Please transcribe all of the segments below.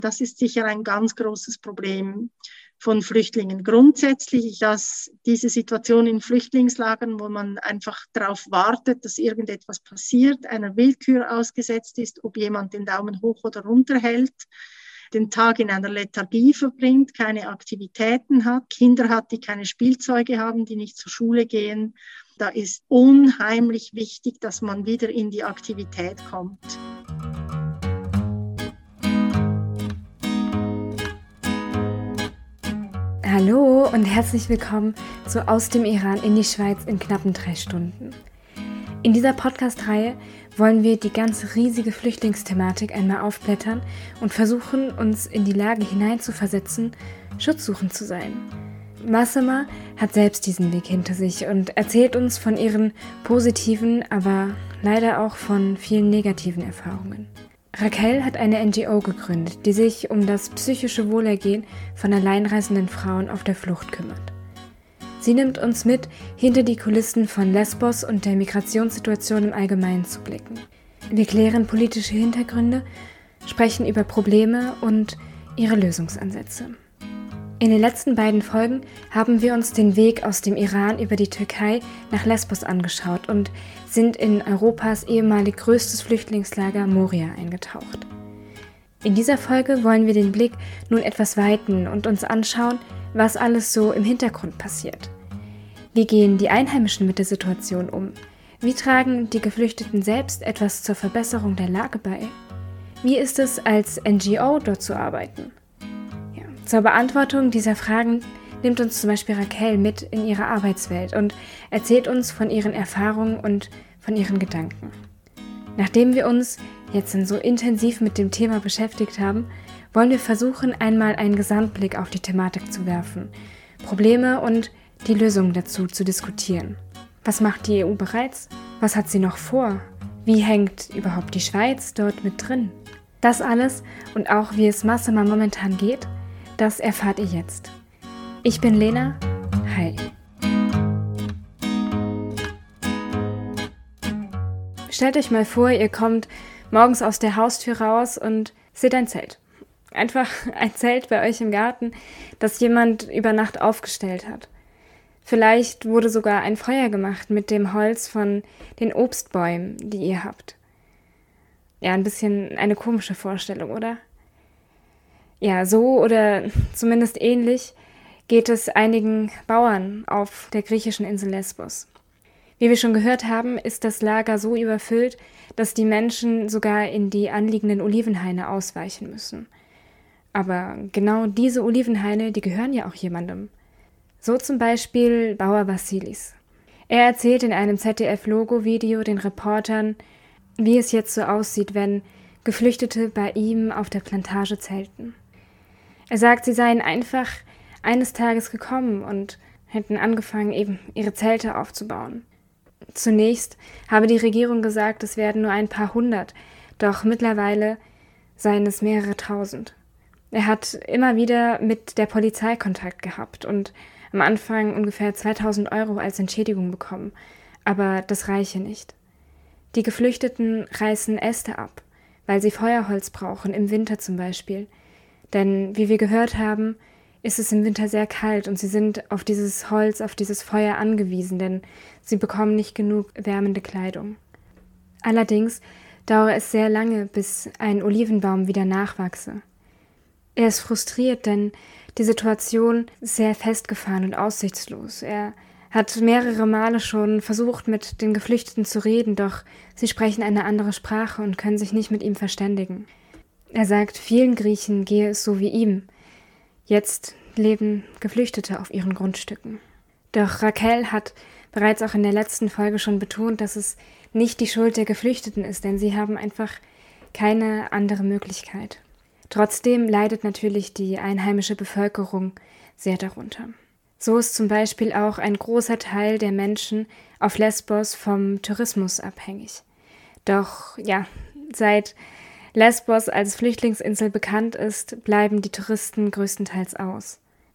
Das ist sicher ein ganz großes Problem von Flüchtlingen. Grundsätzlich, dass diese Situation in Flüchtlingslagern, wo man einfach darauf wartet, dass irgendetwas passiert, einer Willkür ausgesetzt ist, ob jemand den Daumen hoch oder runter hält, den Tag in einer Lethargie verbringt, keine Aktivitäten hat, Kinder hat, die keine Spielzeuge haben, die nicht zur Schule gehen. Da ist unheimlich wichtig, dass man wieder in die Aktivität kommt. Hallo und herzlich willkommen zu Aus dem Iran in die Schweiz in knappen 3 Stunden. In dieser Podcast-Reihe wollen wir die ganz riesige Flüchtlingsthematik einmal aufblättern und versuchen, uns in die Lage hineinzuversetzen, schutzsuchend zu sein. Massima hat selbst diesen Weg hinter sich und erzählt uns von ihren positiven, aber leider auch von vielen negativen Erfahrungen. Raquel hat eine NGO gegründet, die sich um das psychische Wohlergehen von alleinreisenden Frauen auf der Flucht kümmert. Sie nimmt uns mit, hinter die Kulissen von Lesbos und der Migrationssituation im Allgemeinen zu blicken. Wir klären politische Hintergründe, sprechen über Probleme und ihre Lösungsansätze. In den letzten beiden Folgen haben wir uns den Weg aus dem Iran über die Türkei nach Lesbos angeschaut und sind in Europas ehemalig größtes Flüchtlingslager Moria eingetaucht. In dieser Folge wollen wir den Blick nun etwas weiten und uns anschauen, was alles so im Hintergrund passiert. Wie gehen die Einheimischen mit der Situation um? Wie tragen die Geflüchteten selbst etwas zur Verbesserung der Lage bei? Wie ist es, als NGO dort zu arbeiten? Zur Beantwortung dieser Fragen nimmt uns zum Beispiel Raquel mit in ihre Arbeitswelt und erzählt uns von ihren Erfahrungen und von ihren Gedanken. Nachdem wir uns jetzt so intensiv mit dem Thema beschäftigt haben, wollen wir versuchen, einmal einen Gesamtblick auf die Thematik zu werfen, Probleme und die Lösungen dazu zu diskutieren. Was macht die EU bereits? Was hat sie noch vor? Wie hängt überhaupt die Schweiz dort mit drin? Das alles und auch wie es Massima momentan geht, das erfahrt ihr jetzt. Ich bin Lena. Hi. Stellt euch mal vor, ihr kommt morgens aus der Haustür raus und seht ein Zelt. Einfach ein Zelt bei euch im Garten, das jemand über Nacht aufgestellt hat. Vielleicht wurde sogar ein Feuer gemacht mit dem Holz von den Obstbäumen, die ihr habt. Ja, ein bisschen eine komische Vorstellung, oder? Ja, so oder zumindest ähnlich geht es einigen Bauern auf der griechischen Insel Lesbos. Wie wir schon gehört haben, ist das Lager so überfüllt, dass die Menschen sogar in die anliegenden Olivenhaine ausweichen müssen. Aber genau diese Olivenhaine, die gehören ja auch jemandem. So zum Beispiel Bauer Vassilis. Er erzählt in einem ZDF-Logo-Video den Reportern, wie es jetzt so aussieht, wenn Geflüchtete bei ihm auf der Plantage zelten. Er sagt, sie seien einfach eines Tages gekommen und hätten angefangen, eben ihre Zelte aufzubauen. Zunächst habe die Regierung gesagt, es werden nur ein paar hundert, doch mittlerweile seien es mehrere tausend. Er hat immer wieder mit der Polizei Kontakt gehabt und am Anfang ungefähr 2.000 € als Entschädigung bekommen, aber das reiche nicht. Die Geflüchteten reißen Äste ab, weil sie Feuerholz brauchen, im Winter zum Beispiel. Denn, wie wir gehört haben, ist es im Winter sehr kalt und sie sind auf dieses Holz, auf dieses Feuer angewiesen, denn sie bekommen nicht genug wärmende Kleidung. Allerdings dauere es sehr lange, bis ein Olivenbaum wieder nachwachse. Er ist frustriert, denn die Situation ist sehr festgefahren und aussichtslos. Er hat mehrere Male schon versucht, mit den Geflüchteten zu reden, doch sie sprechen eine andere Sprache und können sich nicht mit ihm verständigen. Er sagt, vielen Griechen gehe es so wie ihm. Jetzt leben Geflüchtete auf ihren Grundstücken. Doch Raquel hat bereits auch in der letzten Folge schon betont, dass es nicht die Schuld der Geflüchteten ist, denn sie haben einfach keine andere Möglichkeit. Trotzdem leidet natürlich die einheimische Bevölkerung sehr darunter. So ist zum Beispiel auch ein großer Teil der Menschen auf Lesbos vom Tourismus abhängig. Doch ja, seit Lesbos als Flüchtlingsinsel bekannt ist, bleiben die Touristen größtenteils aus.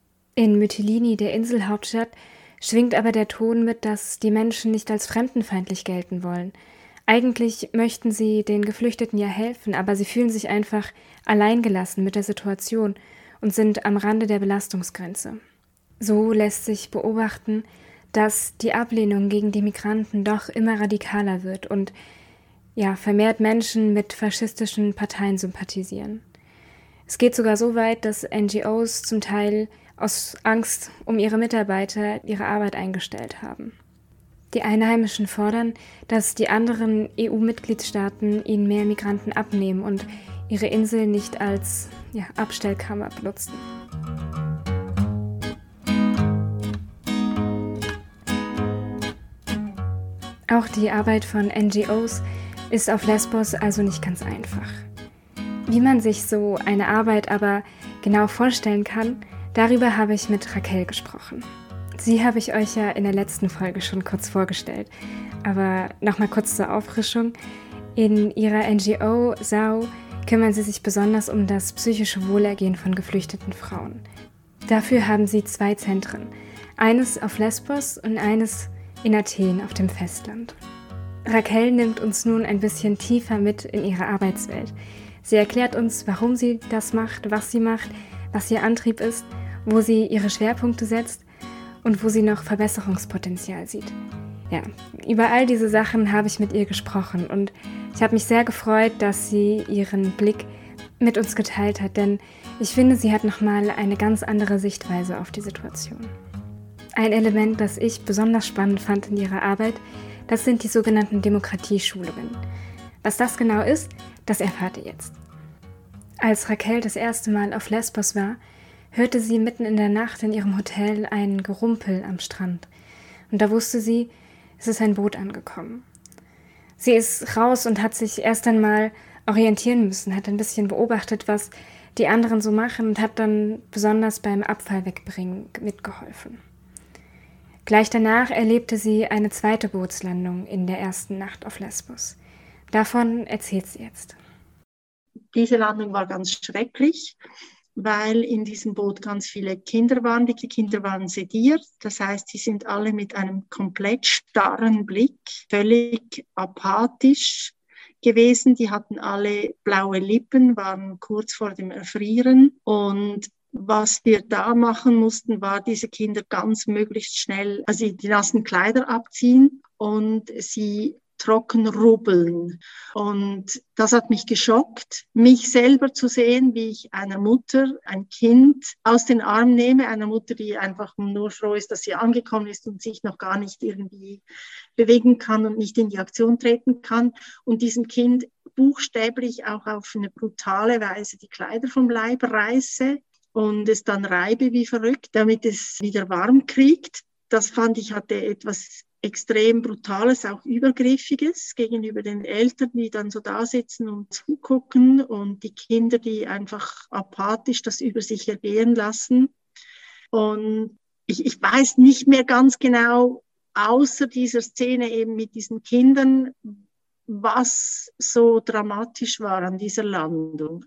In Mytilini, der Inselhauptstadt, schwingt aber der Ton mit, dass die Menschen nicht als fremdenfeindlich gelten wollen. Eigentlich möchten sie den Geflüchteten ja helfen, aber sie fühlen sich einfach alleingelassen mit der Situation und sind am Rande der Belastungsgrenze. So lässt sich beobachten, dass die Ablehnung gegen die Migranten doch immer radikaler wird und vermehrt Menschen mit faschistischen Parteien sympathisieren. Es geht sogar so weit, dass NGOs zum Teil aus Angst um ihre Mitarbeiter ihre Arbeit eingestellt haben. Die Einheimischen fordern, dass die anderen EU-Mitgliedstaaten ihnen mehr Migranten abnehmen und ihre Insel nicht als Abstellkammer benutzen. Auch die Arbeit von NGOs ist auf Lesbos also nicht ganz einfach. Wie man sich so eine Arbeit aber genau vorstellen kann, darüber habe ich mit Raquel gesprochen. Sie habe ich euch ja in der letzten Folge schon kurz vorgestellt. Aber nochmal kurz zur Auffrischung. In ihrer NGO SAU kümmern sie sich besonders um das psychische Wohlergehen von geflüchteten Frauen. Dafür haben sie 2 Zentren. Eines auf Lesbos und eines in Athen auf dem Festland. Raquel nimmt uns nun ein bisschen tiefer mit in ihre Arbeitswelt. Sie erklärt uns, warum sie das macht, was ihr Antrieb ist, wo sie ihre Schwerpunkte setzt und wo sie noch Verbesserungspotenzial sieht. Ja, über all diese Sachen habe ich mit ihr gesprochen und ich habe mich sehr gefreut, dass sie ihren Blick mit uns geteilt hat, denn ich finde, sie hat nochmal eine ganz andere Sichtweise auf die Situation. Ein Element, das ich besonders spannend fand in ihrer Arbeit, das sind die sogenannten Demokratieschulungen. Was das genau ist, das erfahrt ihr jetzt. Als Raquel das erste Mal auf Lesbos war, hörte sie mitten in der Nacht in ihrem Hotel ein Gerumpel am Strand. Und da wusste sie, es ist ein Boot angekommen. Sie ist raus und hat sich erst einmal orientieren müssen, hat ein bisschen beobachtet, was die anderen so machen und hat dann besonders beim Abfall wegbringen mitgeholfen. Gleich danach erlebte sie eine zweite Bootslandung in der ersten Nacht auf Lesbos. Davon erzählt sie jetzt. Diese Landung war ganz schrecklich, weil in diesem Boot ganz viele Kinder waren. Die Kinder waren sediert, das heißt, sie sind alle mit einem komplett starren Blick, völlig apathisch gewesen. Die hatten alle blaue Lippen, waren kurz vor dem Erfrieren. Und was wir da machen mussten, war diese Kinder ganz möglichst schnell, also die nassen Kleider abziehen und sie trocken rubbeln. Und das hat mich geschockt, mich selber zu sehen, wie ich einer Mutter ein Kind aus den Arm nehme, einer Mutter, die einfach nur froh ist, dass sie angekommen ist und sich noch gar nicht irgendwie bewegen kann und nicht in die Aktion treten kann. Und diesem Kind buchstäblich auch auf eine brutale Weise die Kleider vom Leib reiße und es dann reibe wie verrückt, damit es wieder warm kriegt. Das fand ich hatte etwas extrem Brutales, auch Übergriffiges gegenüber den Eltern, die dann so da sitzen und zugucken und die Kinder, die einfach apathisch das über sich ergehen lassen. Und ich weiß nicht mehr ganz genau, außer dieser Szene eben mit diesen Kindern, was so dramatisch war an dieser Landung.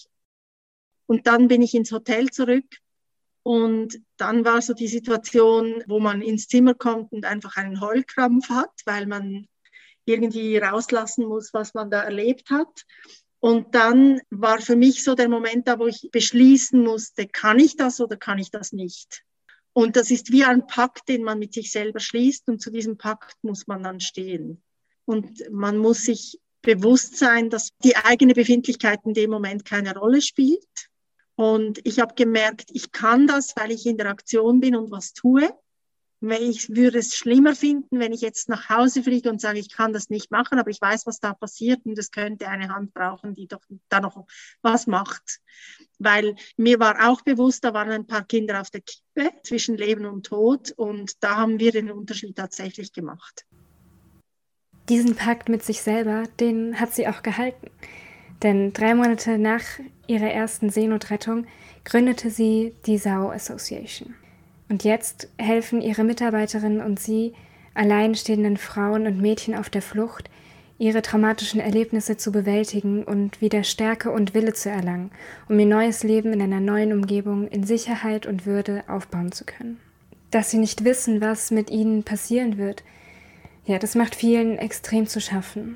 Und dann bin ich ins Hotel zurück. Und dann war so die Situation, wo man ins Zimmer kommt und einfach einen Heulkrampf hat, weil man irgendwie rauslassen muss, was man da erlebt hat. Und dann war für mich so der Moment da, wo ich beschließen musste, kann ich das oder kann ich das nicht? Und das ist wie ein Pakt, den man mit sich selber schließt und zu diesem Pakt muss man dann stehen. Und man muss sich bewusst sein, dass die eigene Befindlichkeit in dem Moment keine Rolle spielt. Und ich habe gemerkt, ich kann das, weil ich in der Aktion bin und was tue. Ich würde es schlimmer finden, wenn ich jetzt nach Hause fliege und sage, ich kann das nicht machen, aber ich weiß, was da passiert und es könnte eine Hand brauchen, die doch da noch was macht. Weil mir war auch bewusst, da waren ein paar Kinder auf der Kippe zwischen Leben und Tod und da haben wir den Unterschied tatsächlich gemacht. Diesen Pakt mit sich selber, den hat sie auch gehalten. Denn 3 Monate nach ihrer ersten Seenotrettung gründete sie die SAU Association. Und jetzt helfen ihre Mitarbeiterinnen und sie alleinstehenden Frauen und Mädchen auf der Flucht, ihre traumatischen Erlebnisse zu bewältigen und wieder Stärke und Wille zu erlangen, um ihr neues Leben in einer neuen Umgebung in Sicherheit und Würde aufbauen zu können. Dass sie nicht wissen, was mit ihnen passieren wird, ja, das macht vielen extrem zu schaffen.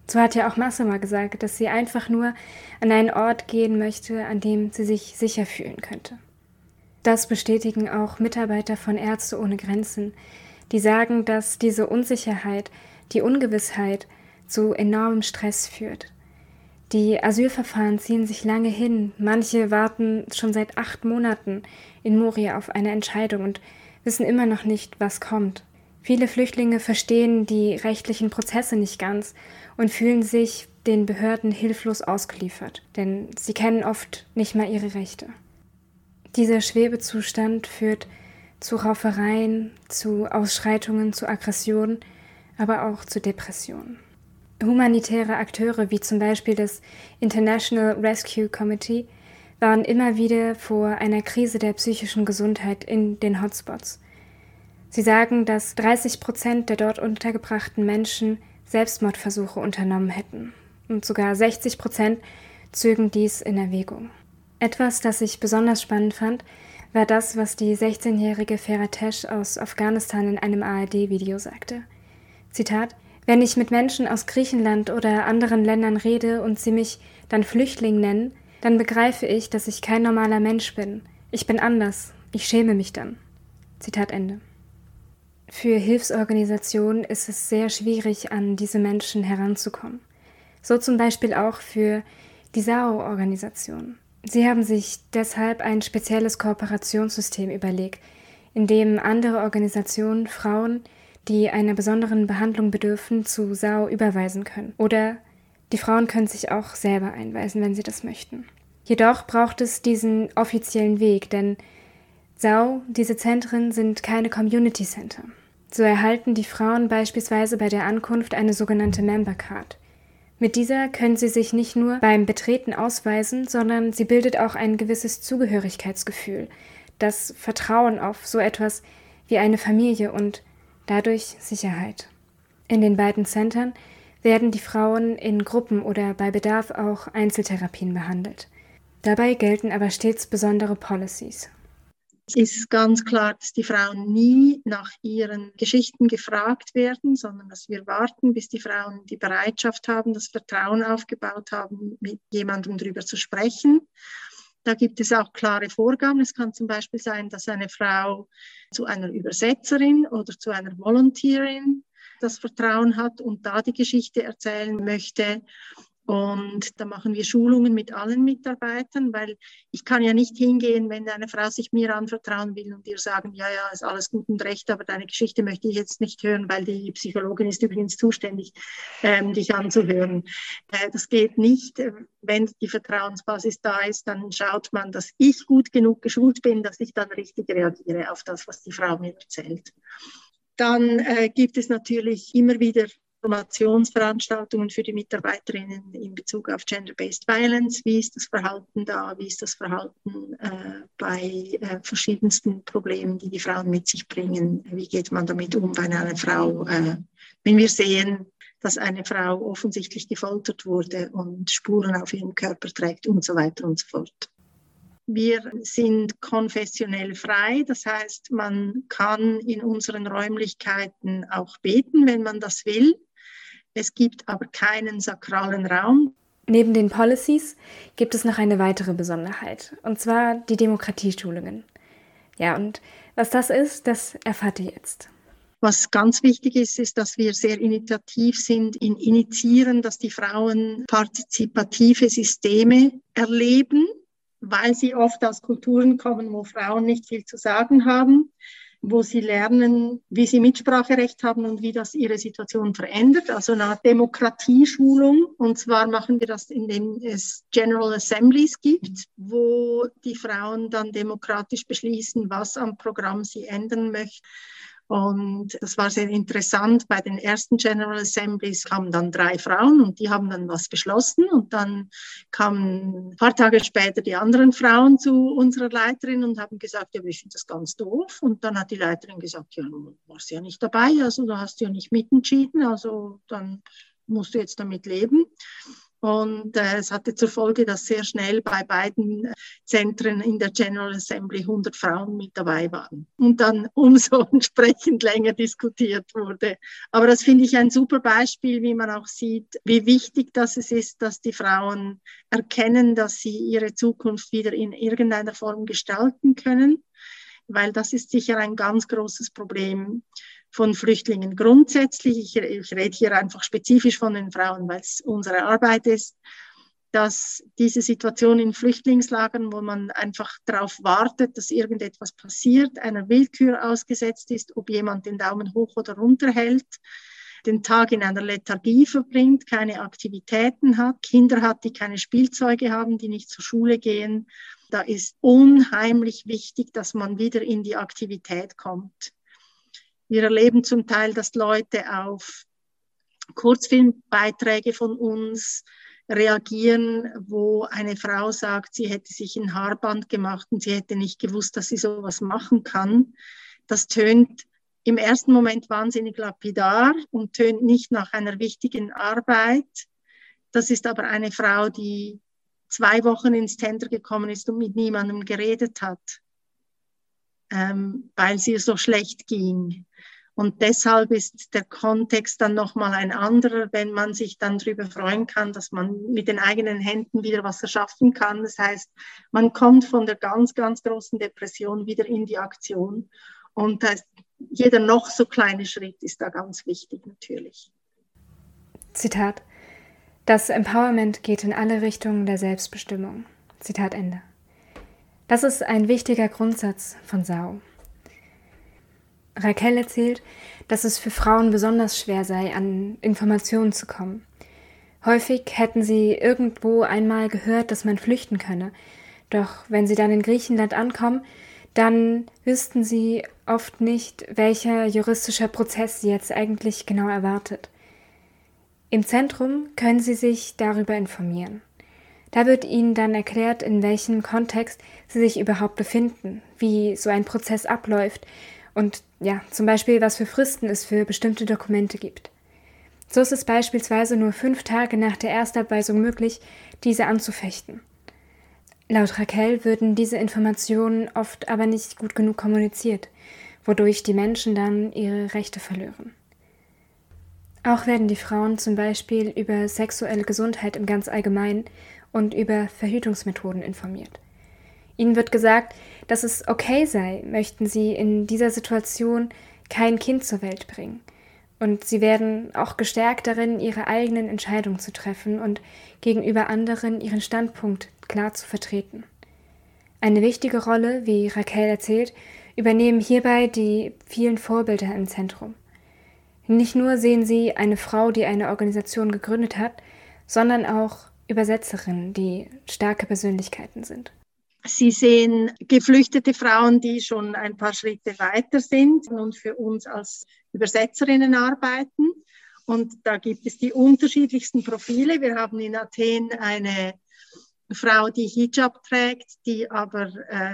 So hat ja auch Massima gesagt, dass sie einfach nur an einen Ort gehen möchte, an dem sie sich sicher fühlen könnte. Das bestätigen auch Mitarbeiter von Ärzte ohne Grenzen, die sagen, dass diese Unsicherheit, die Ungewissheit zu enormem Stress führt. Die Asylverfahren ziehen sich lange hin. Manche warten schon seit 8 Monaten in Moria auf eine Entscheidung und wissen immer noch nicht, was kommt. Viele Flüchtlinge verstehen die rechtlichen Prozesse nicht ganz und fühlen sich den Behörden hilflos ausgeliefert, denn sie kennen oft nicht mal ihre Rechte. Dieser Schwebezustand führt zu Raufereien, zu Ausschreitungen, zu Aggressionen, aber auch zu Depressionen. Humanitäre Akteure wie zum Beispiel das International Rescue Committee waren immer wieder vor einer Krise der psychischen Gesundheit in den Hotspots. Sie sagen, dass 30% der dort untergebrachten Menschen Selbstmordversuche unternommen hätten und sogar 60% zögen dies in Erwägung. Etwas, das ich besonders spannend fand, war das, was die 16-jährige Feratesh aus Afghanistan in einem ARD-Video sagte. Zitat: Wenn ich mit Menschen aus Griechenland oder anderen Ländern rede und sie mich dann Flüchtling nennen, dann begreife ich, dass ich kein normaler Mensch bin. Ich bin anders. Ich schäme mich dann. Zitat Ende. Für Hilfsorganisationen ist es sehr schwierig, an diese Menschen heranzukommen. So zum Beispiel auch für die SAO-Organisation. Sie haben sich deshalb ein spezielles Kooperationssystem überlegt, in dem andere Organisationen Frauen, die einer besonderen Behandlung bedürfen, zu SAO überweisen können. Oder die Frauen können sich auch selber einweisen, wenn sie das möchten. Jedoch braucht es diesen offiziellen Weg, denn SAO, diese Zentren, sind keine Community Center. So erhalten die Frauen beispielsweise bei der Ankunft eine sogenannte Member Card. Mit dieser können sie sich nicht nur beim Betreten ausweisen, sondern sie bildet auch ein gewisses Zugehörigkeitsgefühl, das Vertrauen auf so etwas wie eine Familie und dadurch Sicherheit. In den beiden Centern werden die Frauen in Gruppen oder bei Bedarf auch Einzeltherapien behandelt. Dabei gelten aber stets besondere Policies. Es ist ganz klar, dass die Frauen nie nach ihren Geschichten gefragt werden, sondern dass wir warten, bis die Frauen die Bereitschaft haben, das Vertrauen aufgebaut haben, mit jemandem darüber zu sprechen. Da gibt es auch klare Vorgaben. Es kann zum Beispiel sein, dass eine Frau zu einer Übersetzerin oder zu einer Volunteerin das Vertrauen hat und da die Geschichte erzählen möchte. Und da machen wir Schulungen mit allen Mitarbeitern, weil ich kann ja nicht hingehen, wenn eine Frau sich mir anvertrauen will und ihr sagen, ja, ist alles gut und recht, aber deine Geschichte möchte ich jetzt nicht hören, weil die Psychologin ist übrigens zuständig, dich anzuhören. Das geht nicht. Wenn die Vertrauensbasis da ist, dann schaut man, dass ich gut genug geschult bin, dass ich dann richtig reagiere auf das, was die Frau mir erzählt. Dann gibt es natürlich immer wieder Informationsveranstaltungen für die Mitarbeiterinnen in Bezug auf Gender-Based Violence. Wie ist das Verhalten da? Wie ist das Verhalten bei verschiedensten Problemen, die die Frauen mit sich bringen? Wie geht man damit um, wenn eine Frau, wenn wir sehen, dass eine Frau offensichtlich gefoltert wurde und Spuren auf ihrem Körper trägt und so weiter und so fort. Wir sind konfessionell frei, das heißt, man kann in unseren Räumlichkeiten auch beten, wenn man das will. Es gibt aber keinen sakralen Raum. Neben den Policies gibt es noch eine weitere Besonderheit, und zwar die Demokratieschulungen. Ja, und was das ist, das erfahrt ihr jetzt. Was ganz wichtig ist, ist, dass wir sehr initiativ sind in Initiieren, dass die Frauen partizipative Systeme erleben, weil sie oft aus Kulturen kommen, wo Frauen nicht viel zu sagen haben, wo sie lernen, wie sie Mitspracherecht haben und wie das ihre Situation verändert. Also eine Demokratieschulung. Und zwar machen wir das, indem es General Assemblies gibt, wo die Frauen dann demokratisch beschließen, was am Programm sie ändern möchten. Und das war sehr interessant. Bei den ersten General Assemblies kamen dann 3 Frauen und die haben dann was beschlossen. Und dann kamen ein paar Tage später die anderen Frauen zu unserer Leiterin und haben gesagt, ja, ich finde das ganz doof. Und dann hat die Leiterin gesagt, ja, du warst ja nicht dabei, also du hast ja nicht mitentschieden, also dann musst du jetzt damit leben. Und es hatte zur Folge, dass sehr schnell bei beiden Zentren in der General Assembly 100 Frauen mit dabei waren und dann umso entsprechend länger diskutiert wurde. Aber das finde ich ein super Beispiel, wie man auch sieht, wie wichtig das ist, dass die Frauen erkennen, dass sie ihre Zukunft wieder in irgendeiner Form gestalten können, weil das ist sicher ein ganz großes Problem von Flüchtlingen grundsätzlich. Ich rede hier einfach spezifisch von den Frauen, weil es unsere Arbeit ist, dass diese Situation in Flüchtlingslagern, wo man einfach darauf wartet, dass irgendetwas passiert, einer Willkür ausgesetzt ist, ob jemand den Daumen hoch oder runter hält, den Tag in einer Lethargie verbringt, keine Aktivitäten hat, Kinder hat, die keine Spielzeuge haben, die nicht zur Schule gehen. Da ist unheimlich wichtig, dass man wieder in die Aktivität kommt. Wir erleben zum Teil, dass Leute auf Kurzfilmbeiträge von uns reagieren, wo eine Frau sagt, sie hätte sich ein Haarband gemacht und sie hätte nicht gewusst, dass sie sowas machen kann. Das tönt im ersten Moment wahnsinnig lapidar und tönt nicht nach einer wichtigen Arbeit. Das ist aber eine Frau, die 2 Wochen ins Center gekommen ist und mit niemandem geredet hat, weil es ihr so schlecht ging. Und deshalb ist der Kontext dann nochmal ein anderer, wenn man sich dann darüber freuen kann, dass man mit den eigenen Händen wieder was erschaffen kann. Das heißt, man kommt von der ganz, ganz großen Depression wieder in die Aktion. Und jeder noch so kleine Schritt ist da ganz wichtig natürlich. Zitat: Das Empowerment geht in alle Richtungen der Selbstbestimmung. Zitat Ende. Das ist ein wichtiger Grundsatz von SAU. Raquel erzählt, dass es für Frauen besonders schwer sei, an Informationen zu kommen. Häufig hätten sie irgendwo einmal gehört, dass man flüchten könne. Doch wenn sie dann in Griechenland ankommen, dann wüssten sie oft nicht, welcher juristischer Prozess sie jetzt eigentlich genau erwartet. Im Zentrum können sie sich darüber informieren. Da wird ihnen dann erklärt, in welchem Kontext sie sich überhaupt befinden, wie so ein Prozess abläuft und ja, zum Beispiel, was für Fristen es für bestimmte Dokumente gibt. So ist es beispielsweise nur 5 Tage nach der Erstabweisung möglich, diese anzufechten. Laut Raquel würden diese Informationen oft aber nicht gut genug kommuniziert, wodurch die Menschen dann ihre Rechte verlieren. Auch werden die Frauen zum Beispiel über sexuelle Gesundheit im ganz Allgemeinen und über Verhütungsmethoden informiert. Ihnen wird gesagt, dass es okay sei, möchten sie in dieser Situation kein Kind zur Welt bringen. Und sie werden auch gestärkt darin, ihre eigenen Entscheidungen zu treffen und gegenüber anderen ihren Standpunkt klar zu vertreten. Eine wichtige Rolle, wie Raquel erzählt, übernehmen hierbei die vielen Vorbilder im Zentrum. Nicht nur sehen sie eine Frau, die eine Organisation gegründet hat, sondern auch Übersetzerinnen, die starke Persönlichkeiten sind. Sie sehen geflüchtete Frauen, die schon ein paar Schritte weiter sind und für uns als Übersetzerinnen arbeiten. Und da gibt es die unterschiedlichsten Profile. Wir haben in Athen eine Frau, die Hijab trägt, die aber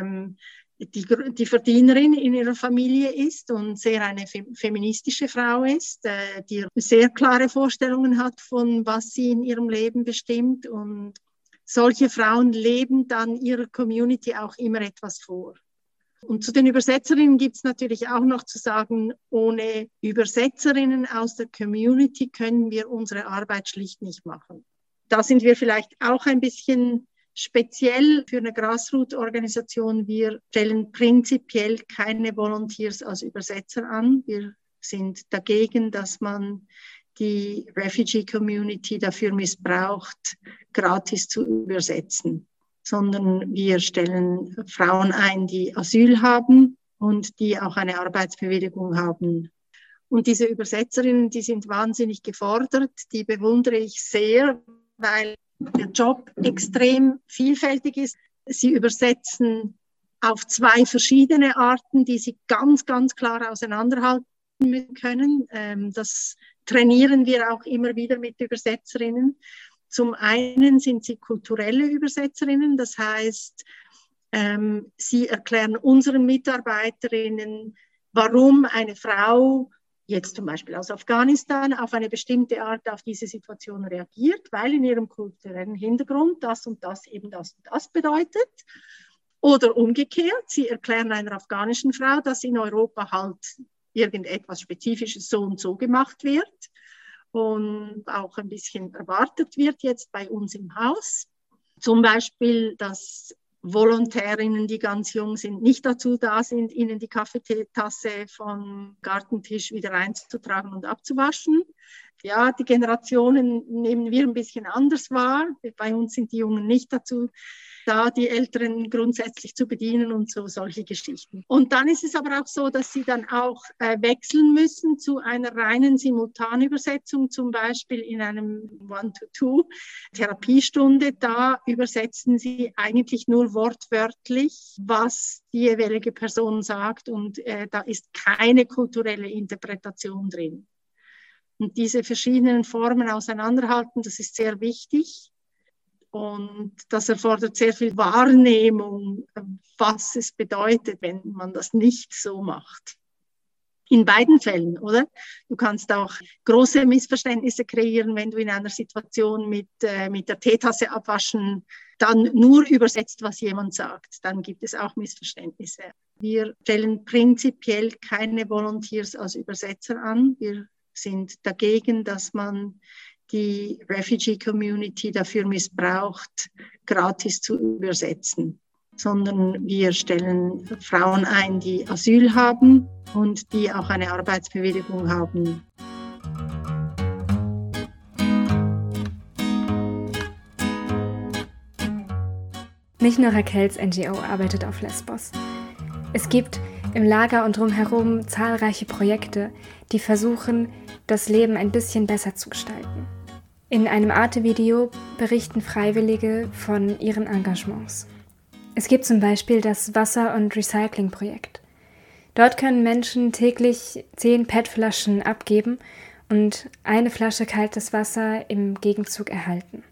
die Verdienerin in ihrer Familie ist und sehr eine feministische Frau ist, die sehr klare Vorstellungen hat von was sie in ihrem Leben bestimmt, und solche Frauen leben dann ihrer Community auch immer etwas vor. Und zu den Übersetzerinnen gibt es natürlich auch noch zu sagen, ohne Übersetzerinnen aus der Community können wir unsere Arbeit schlicht nicht machen. Da sind wir vielleicht auch ein bisschen speziell für eine Grassroot-Organisation. Wir stellen prinzipiell keine Volunteers als Übersetzer an. Wir sind dagegen, dass man die Refugee-Community dafür missbraucht, gratis zu übersetzen, sondern wir stellen Frauen ein, die Asyl haben und die auch eine Arbeitsbewilligung haben. Und diese Übersetzerinnen, die sind wahnsinnig gefordert, die bewundere ich sehr, weil der Job extrem vielfältig ist. Sie übersetzen auf 2 verschiedene Arten, die sie ganz, ganz klar auseinanderhalten können. Das trainieren wir auch immer wieder mit Übersetzerinnen. Zum einen sind sie kulturelle Übersetzerinnen, das heißt, sie erklären unseren Mitarbeiterinnen, warum eine Frau jetzt zum Beispiel aus Afghanistan, auf eine bestimmte Art auf diese Situation reagiert, weil in ihrem kulturellen Hintergrund das und das eben das und das bedeutet. Oder umgekehrt, sie erklären einer afghanischen Frau, dass in Europa halt irgendetwas Spezifisches so und so gemacht wird und auch ein bisschen erwartet wird jetzt bei uns im Haus. Zum Beispiel, dass Volontärinnen, die ganz jung sind, nicht dazu da sind, ihnen die Kaffeetasse vom Gartentisch wieder einzutragen und abzuwaschen. Ja, die Generationen nehmen wir ein bisschen anders wahr. Bei uns sind die Jungen nicht dazu da, die Älteren grundsätzlich zu bedienen und so solche Geschichten. Und dann ist es aber auch so, dass sie dann auch wechseln müssen zu einer reinen Simultanübersetzung, zum Beispiel in einem One-to-Two-Therapiestunde. Da übersetzen sie eigentlich nur wortwörtlich, was die jeweilige Person sagt, und da ist keine kulturelle Interpretation drin. Und diese verschiedenen Formen auseinanderhalten, das ist sehr wichtig. Und das erfordert sehr viel Wahrnehmung, was es bedeutet, wenn man das nicht so macht. In beiden Fällen, oder? Du kannst auch große Missverständnisse kreieren, wenn du in einer Situation mit der Teetasse abwaschen dann nur übersetzt, was jemand sagt. Dann gibt es auch Missverständnisse. Wir stellen prinzipiell keine Volunteers als Übersetzer an. Wir sind dagegen, dass man die Refugee Community dafür missbraucht, gratis zu übersetzen, sondern wir stellen Frauen ein, die Asyl haben und die auch eine Arbeitsbewilligung haben. Nicht nur Raquels NGO arbeitet auf Lesbos. Es gibt im Lager und drumherum zahlreiche Projekte, die versuchen, das Leben ein bisschen besser zu gestalten. In einem Arte-Video berichten Freiwillige von ihren Engagements. Es gibt zum Beispiel das Wasser- und Recycling-Projekt. Dort können Menschen täglich 10 PET-Flaschen abgeben und eine Flasche kaltes Wasser im Gegenzug erhalten.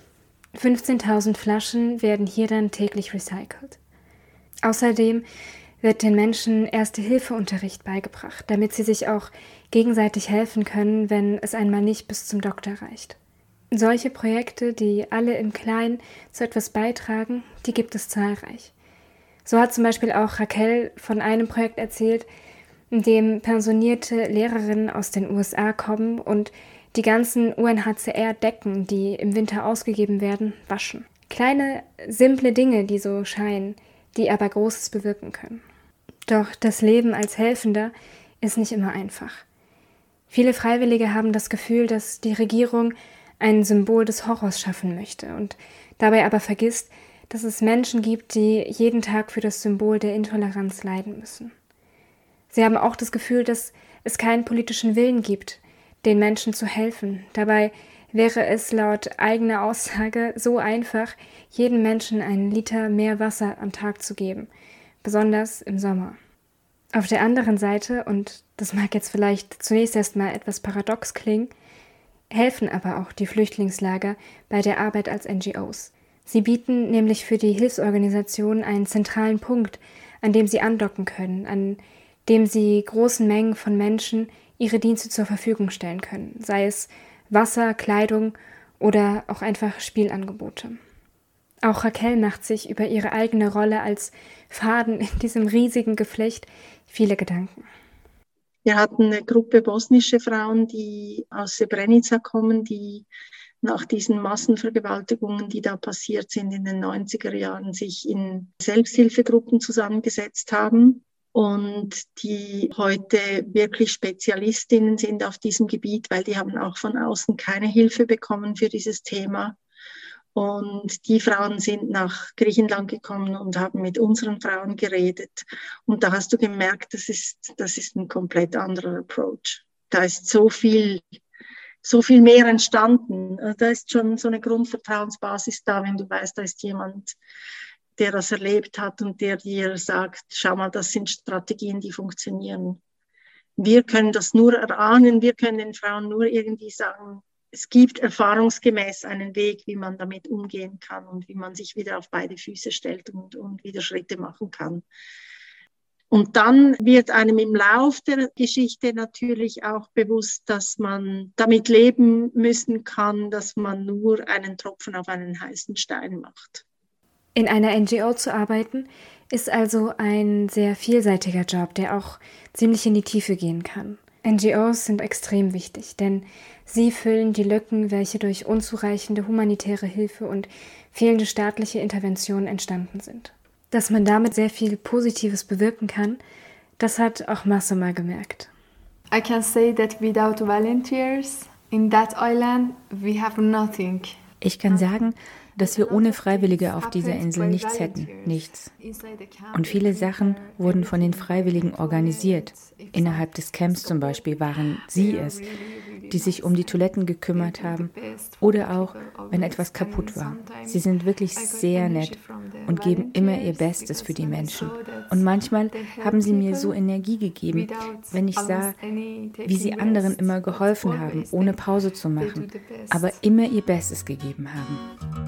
15.000 Flaschen werden hier dann täglich recycelt. Außerdem wird den Menschen Erste-Hilfe-Unterricht beigebracht, damit sie sich auch gegenseitig helfen können, wenn es einmal nicht bis zum Doktor reicht. Solche Projekte, die alle im Kleinen zu etwas beitragen, die gibt es zahlreich. So hat zum Beispiel auch Raquel von einem Projekt erzählt, in dem pensionierte Lehrerinnen aus den USA kommen und die ganzen UNHCR-Decken, die im Winter ausgegeben werden, waschen. Kleine, simple Dinge, die so scheinen, die aber Großes bewirken können. Doch das Leben als Helfender ist nicht immer einfach. Viele Freiwillige haben das Gefühl, dass die Regierung ein Symbol des Horrors schaffen möchte und dabei aber vergisst, dass es Menschen gibt, die jeden Tag für das Symbol der Intoleranz leiden müssen. Sie haben auch das Gefühl, dass es keinen politischen Willen gibt, den Menschen zu helfen. Dabei wäre es laut eigener Aussage so einfach, jedem Menschen einen Liter mehr Wasser am Tag zu geben, besonders im Sommer. Auf der anderen Seite, und das mag jetzt vielleicht zunächst erstmal etwas paradox klingen, helfen aber auch die Flüchtlingslager bei der Arbeit als NGOs. Sie bieten nämlich für die Hilfsorganisationen einen zentralen Punkt, an dem sie andocken können, an dem sie großen Mengen von Menschen ihre Dienste zur Verfügung stellen können, sei es Wasser, Kleidung oder auch einfach Spielangebote. Auch Raquel macht sich über ihre eigene Rolle als Faden in diesem riesigen Geflecht viele Gedanken. Wir hatten eine Gruppe bosnische Frauen, die aus Srebrenica kommen, die nach diesen Massenvergewaltigungen, die da passiert sind in den 90er Jahren, sich in Selbsthilfegruppen zusammengesetzt haben und die heute wirklich Spezialistinnen sind auf diesem Gebiet, weil die haben auch von außen keine Hilfe bekommen für dieses Thema. Und die Frauen sind nach Griechenland gekommen und haben mit unseren Frauen geredet. Und da hast du gemerkt, das ist ein komplett anderer Approach. Da ist so viel mehr entstanden. Da ist schon so eine Grundvertrauensbasis da, wenn du weißt, da ist jemand, der das erlebt hat und der dir sagt, schau mal, das sind Strategien, die funktionieren. Wir können das nur erahnen, wir können den Frauen nur irgendwie sagen, es gibt erfahrungsgemäß einen Weg, wie man damit umgehen kann und wie man sich wieder auf beide Füße stellt und wieder Schritte machen kann. Und dann wird einem im Lauf der Geschichte natürlich auch bewusst, dass man damit leben müssen kann, dass man nur einen Tropfen auf einen heißen Stein macht. In einer NGO zu arbeiten, ist also ein sehr vielseitiger Job, der auch ziemlich in die Tiefe gehen kann. NGOs sind extrem wichtig, denn sie füllen die Lücken, welche durch unzureichende humanitäre Hilfe und fehlende staatliche Interventionen entstanden sind. Dass man damit sehr viel Positives bewirken kann, das hat auch Massima gemerkt. I can say that without volunteers in that island we have nothing. Ich kann sagen, dass wir ohne Freiwillige auf dieser Insel nichts hätten, nichts. Und viele Sachen wurden von den Freiwilligen organisiert. Innerhalb des Camps zum Beispiel waren sie es, die sich um die Toiletten gekümmert haben oder auch, wenn etwas kaputt war. Sie sind wirklich sehr nett und geben immer ihr Bestes für die Menschen. Und manchmal haben sie mir so Energie gegeben, wenn ich sah, wie sie anderen immer geholfen haben, ohne Pause zu machen, aber immer ihr Bestes gegeben haben.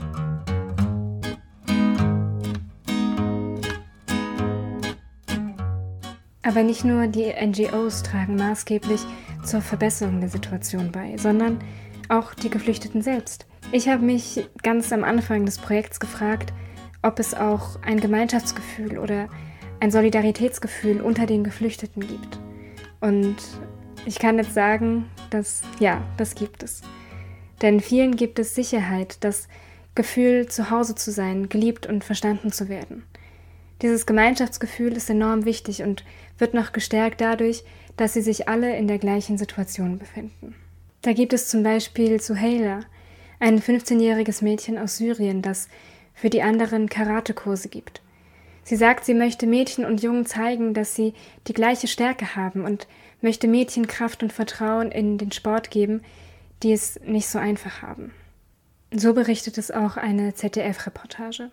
Aber nicht nur die NGOs tragen maßgeblich zur Verbesserung der Situation bei, sondern auch die Geflüchteten selbst. Ich habe mich ganz am Anfang des Projekts gefragt, ob es auch ein Gemeinschaftsgefühl oder ein Solidaritätsgefühl unter den Geflüchteten gibt. Und ich kann jetzt sagen, dass ja, das gibt es. Denn vielen gibt es Sicherheit, das Gefühl, zu Hause zu sein, geliebt und verstanden zu werden. Dieses Gemeinschaftsgefühl ist enorm wichtig und wird noch gestärkt dadurch, dass sie sich alle in der gleichen Situation befinden. Da gibt es zum Beispiel Suheila, ein 15-jähriges Mädchen aus Syrien, das für die anderen Karatekurse gibt. Sie sagt, sie möchte Mädchen und Jungen zeigen, dass sie die gleiche Stärke haben und möchte Mädchen Kraft und Vertrauen in den Sport geben, die es nicht so einfach haben. So berichtet es auch eine ZDF-Reportage.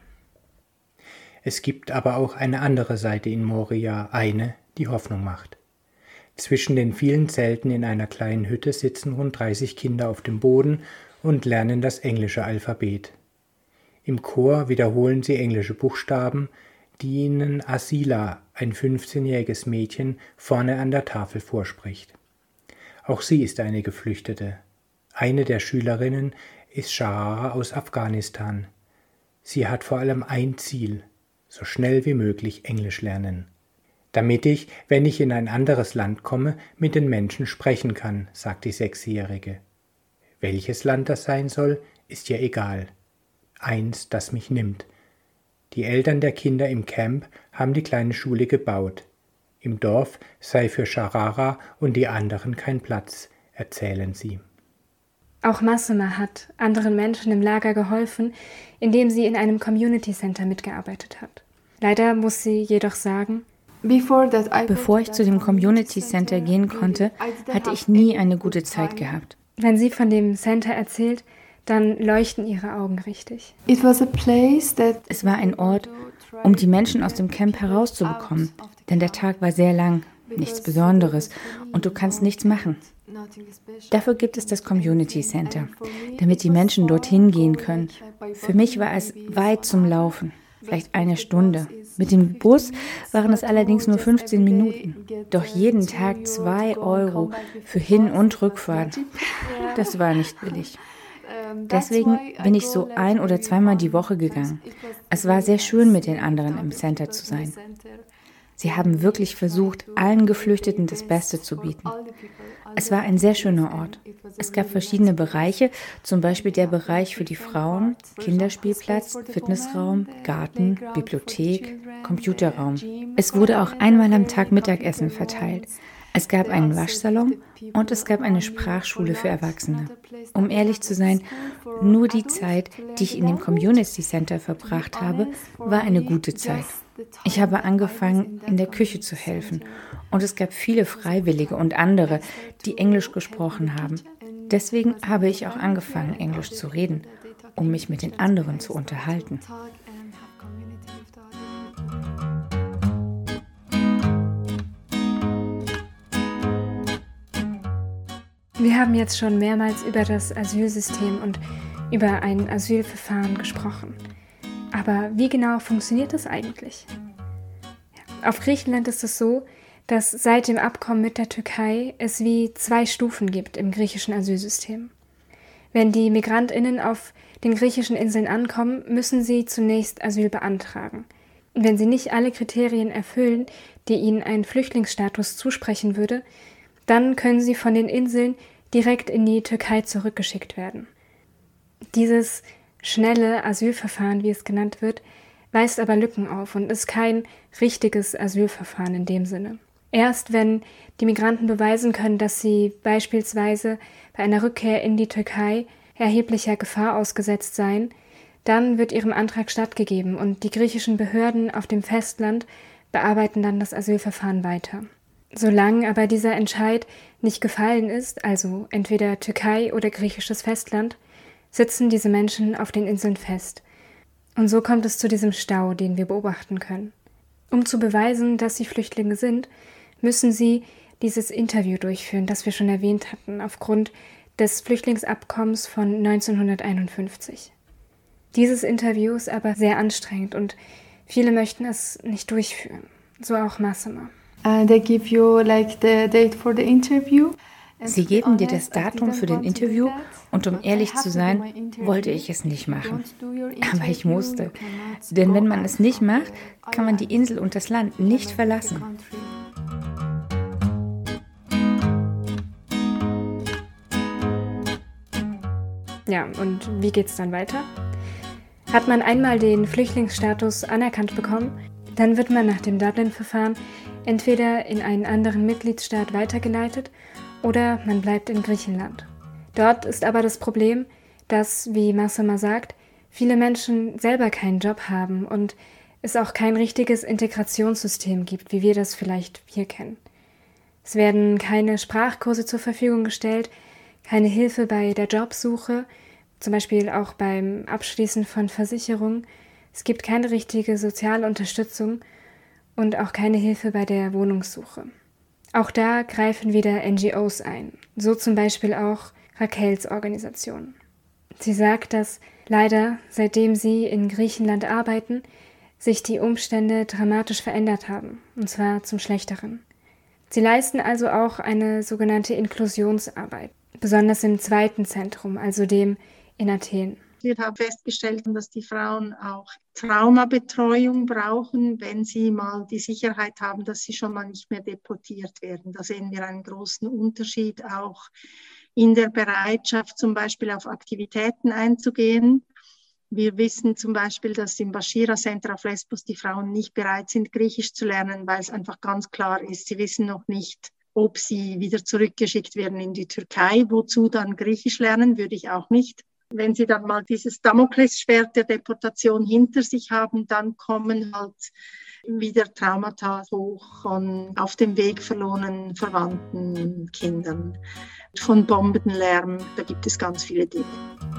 Es gibt aber auch eine andere Seite in Moria, eine, die Hoffnung macht. Zwischen den vielen Zelten in einer kleinen Hütte sitzen rund 30 Kinder auf dem Boden und lernen das englische Alphabet. Im Chor wiederholen sie englische Buchstaben, die ihnen Asila, ein 15-jähriges Mädchen, vorne an der Tafel vorspricht. Auch sie ist eine Geflüchtete. Eine der Schülerinnen ist Sharara aus Afghanistan. Sie hat vor allem ein Ziel: so schnell wie möglich Englisch lernen. Damit ich, wenn ich in ein anderes Land komme, mit den Menschen sprechen kann, sagt die 6-Jährige. Welches Land das sein soll, ist ihr egal. Eins, das mich nimmt. Die Eltern der Kinder im Camp haben die kleine Schule gebaut. Im Dorf sei für Sharara und die anderen kein Platz, erzählen sie. Auch Massima hat anderen Menschen im Lager geholfen, indem sie in einem Community Center mitgearbeitet hat. Leider muss sie jedoch sagen, bevor ich zu dem Community Center gehen konnte, hatte ich nie eine gute Zeit gehabt. Wenn sie von dem Center erzählt, dann leuchten ihre Augen richtig. Es war ein Ort, um die Menschen aus dem Camp herauszubekommen, denn der Tag war sehr lang, nichts Besonderes und du kannst nichts machen. Dafür gibt es das Community Center, damit die Menschen dorthin gehen können. Für mich war es weit zum Laufen, vielleicht eine Stunde. Mit dem Bus waren es allerdings nur 15 Minuten. Doch jeden Tag 2 € für Hin- und Rückfahrt. Das war nicht billig. Deswegen bin ich so 1- oder 2-mal die Woche gegangen. Es war sehr schön, mit den anderen im Center zu sein. Sie haben wirklich versucht, allen Geflüchteten das Beste zu bieten. Es war ein sehr schöner Ort. Es gab verschiedene Bereiche, zum Beispiel der Bereich für die Frauen, Kinderspielplatz, Fitnessraum, Garten, Bibliothek, Computerraum. Es wurde auch einmal am Tag Mittagessen verteilt. Es gab einen Waschsalon und es gab eine Sprachschule für Erwachsene. Um ehrlich zu sein, nur die Zeit, die ich in dem Community Center verbracht habe, war eine gute Zeit. Ich habe angefangen, in der Küche zu helfen und es gab viele Freiwillige und andere, die Englisch gesprochen haben. Deswegen habe ich auch angefangen, Englisch zu reden, um mich mit den anderen zu unterhalten. Wir haben jetzt schon mehrmals über das Asylsystem und über ein Asylverfahren gesprochen. Aber wie genau funktioniert das eigentlich? Ja. Auf Griechenland ist es so, dass seit dem Abkommen mit der Türkei es wie 2 Stufen gibt im griechischen Asylsystem. Wenn die MigrantInnen auf den griechischen Inseln ankommen, müssen sie zunächst Asyl beantragen. Und wenn sie nicht alle Kriterien erfüllen, die ihnen einen Flüchtlingsstatus zusprechen würde, dann können sie von den Inseln direkt in die Türkei zurückgeschickt werden. Dieses schnelle Asylverfahren, wie es genannt wird, weist aber Lücken auf und ist kein richtiges Asylverfahren in dem Sinne. Erst wenn die Migranten beweisen können, dass sie beispielsweise bei einer Rückkehr in die Türkei erheblicher Gefahr ausgesetzt seien, dann wird ihrem Antrag stattgegeben und die griechischen Behörden auf dem Festland bearbeiten dann das Asylverfahren weiter. Solange aber dieser Entscheid nicht gefallen ist, also entweder Türkei oder griechisches Festland, sitzen diese Menschen auf den Inseln fest. Und so kommt es zu diesem Stau, den wir beobachten können. Um zu beweisen, dass sie Flüchtlinge sind, müssen sie dieses Interview durchführen, das wir schon erwähnt hatten, aufgrund des Flüchtlingsabkommens von 1951. Dieses Interview ist aber sehr anstrengend und viele möchten es nicht durchführen, so auch Massima. They give you like the date for the interview. Sie geben dir das Datum für den Interview und um ehrlich zu sein, wollte ich es nicht machen. Aber ich musste. Denn wenn man es nicht macht, kann man die Insel und das Land nicht verlassen. Ja, und wie geht's dann weiter? Hat man einmal den Flüchtlingsstatus anerkannt bekommen, dann wird man nach dem Dublin-Verfahren entweder in einen anderen Mitgliedsstaat weitergeleitet oder man bleibt in Griechenland. Dort ist aber das Problem, dass, wie Massima sagt, viele Menschen selber keinen Job haben und es auch kein richtiges Integrationssystem gibt, wie wir das vielleicht hier kennen. Es werden keine Sprachkurse zur Verfügung gestellt, keine Hilfe bei der Jobsuche, zum Beispiel auch beim Abschließen von Versicherungen. Es gibt keine richtige soziale Unterstützung und auch keine Hilfe bei der Wohnungssuche. Auch da greifen wieder NGOs ein, so zum Beispiel auch Rakels Organisation. Sie sagt, dass leider, seitdem sie in Griechenland arbeiten, sich die Umstände dramatisch verändert haben, und zwar zum Schlechteren. Sie leisten also auch eine sogenannte Inklusionsarbeit, besonders im zweiten Zentrum, also dem in Athen. Wir haben festgestellt, dass die Frauen auch Traumabetreuung brauchen, wenn sie mal die Sicherheit haben, dass sie schon mal nicht mehr deportiert werden. Da sehen wir einen großen Unterschied auch in der Bereitschaft, zum Beispiel auf Aktivitäten einzugehen. Wir wissen zum Beispiel, dass im Bashira Center auf Lesbos die Frauen nicht bereit sind, Griechisch zu lernen, weil es einfach ganz klar ist, sie wissen noch nicht, ob sie wieder zurückgeschickt werden in die Türkei. Wozu dann Griechisch lernen, würde ich auch nicht. Wenn sie dann mal dieses Damoklesschwert der Deportation hinter sich haben, dann kommen halt wieder Traumata hoch von auf dem Weg verlorenen Verwandten, Kindern, von Bombenlärm, da gibt es ganz viele Dinge.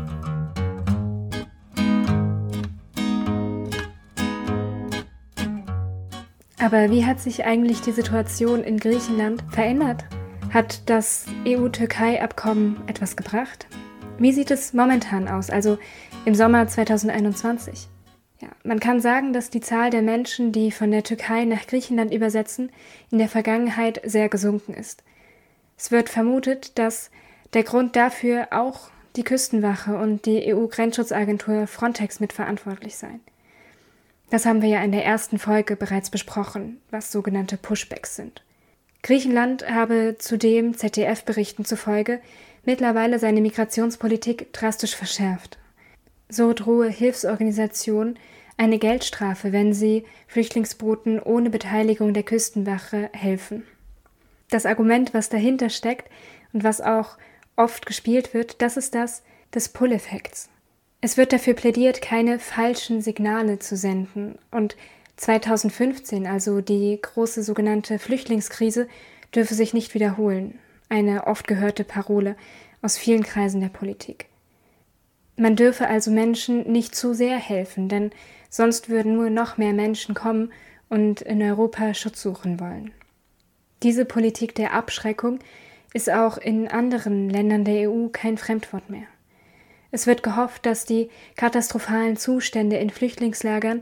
Aber wie hat sich eigentlich die Situation in Griechenland verändert? Hat das EU-Türkei-Abkommen etwas gebracht? Wie sieht es momentan aus, also im Sommer 2021? Ja, man kann sagen, dass die Zahl der Menschen, die von der Türkei nach Griechenland übersetzen, in der Vergangenheit sehr gesunken ist. Es wird vermutet, dass der Grund dafür auch die Küstenwache und die EU-Grenzschutzagentur Frontex mitverantwortlich seien. Das haben wir ja in der ersten Folge bereits besprochen, was sogenannte Pushbacks sind. Griechenland habe zudem ZDF-Berichten zufolge mittlerweile seine Migrationspolitik drastisch verschärft. So drohe Hilfsorganisationen eine Geldstrafe, wenn sie Flüchtlingsbooten ohne Beteiligung der Küstenwache helfen. Das Argument, was dahinter steckt und was auch oft gespielt wird, das ist das des Pull-Effekts. Es wird dafür plädiert, keine falschen Signale zu senden. Und 2015, also die große sogenannte Flüchtlingskrise, dürfe sich nicht wiederholen. Eine oft gehörte Parole aus vielen Kreisen der Politik. Man dürfe also Menschen nicht zu sehr helfen, denn sonst würden nur noch mehr Menschen kommen und in Europa Schutz suchen wollen. Diese Politik der Abschreckung ist auch in anderen Ländern der EU kein Fremdwort mehr. Es wird gehofft, dass die katastrophalen Zustände in Flüchtlingslagern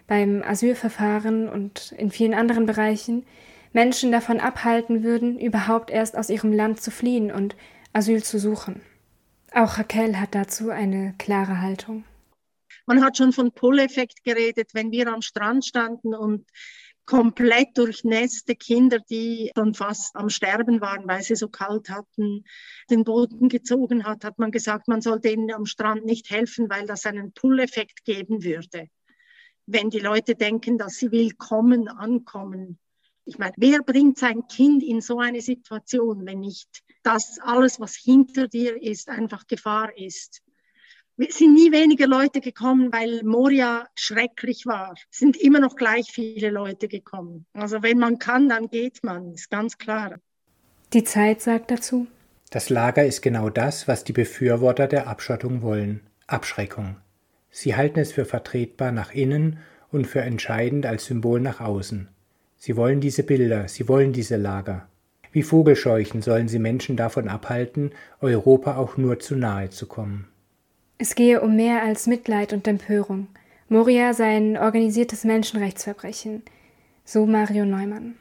beim Asylverfahren und in vielen anderen Bereichen Menschen davon abhalten würden, überhaupt erst aus ihrem Land zu fliehen und Asyl zu suchen. Auch Raquel hat dazu eine klare Haltung. Man hat schon von Pull-Effekt geredet, wenn wir am Strand standen und komplett durchnässte Kinder, die dann fast am Sterben waren, weil sie so kalt hatten, den Boden gezogen hat man gesagt, man soll denen am Strand nicht helfen, weil das einen Pull-Effekt geben würde. Wenn die Leute denken, dass sie willkommen ankommen. Ich meine, wer bringt sein Kind in so eine Situation, wenn nicht das alles, was hinter dir ist, einfach Gefahr ist? Es sind nie weniger Leute gekommen, weil Moria schrecklich war. Es sind immer noch gleich viele Leute gekommen. Also wenn man kann, dann geht man, ist ganz klar. Die Zeit sagt dazu: Das Lager ist genau das, was die Befürworter der Abschottung wollen: Abschreckung. Sie halten es für vertretbar nach innen und für entscheidend als Symbol nach außen. Sie wollen diese Bilder, sie wollen diese Lager. Wie Vogelscheuchen sollen sie Menschen davon abhalten, Europa auch nur zu nahe zu kommen. Es gehe um mehr als Mitleid und Empörung. Moria sei ein organisiertes Menschenrechtsverbrechen, so Mario Neumann.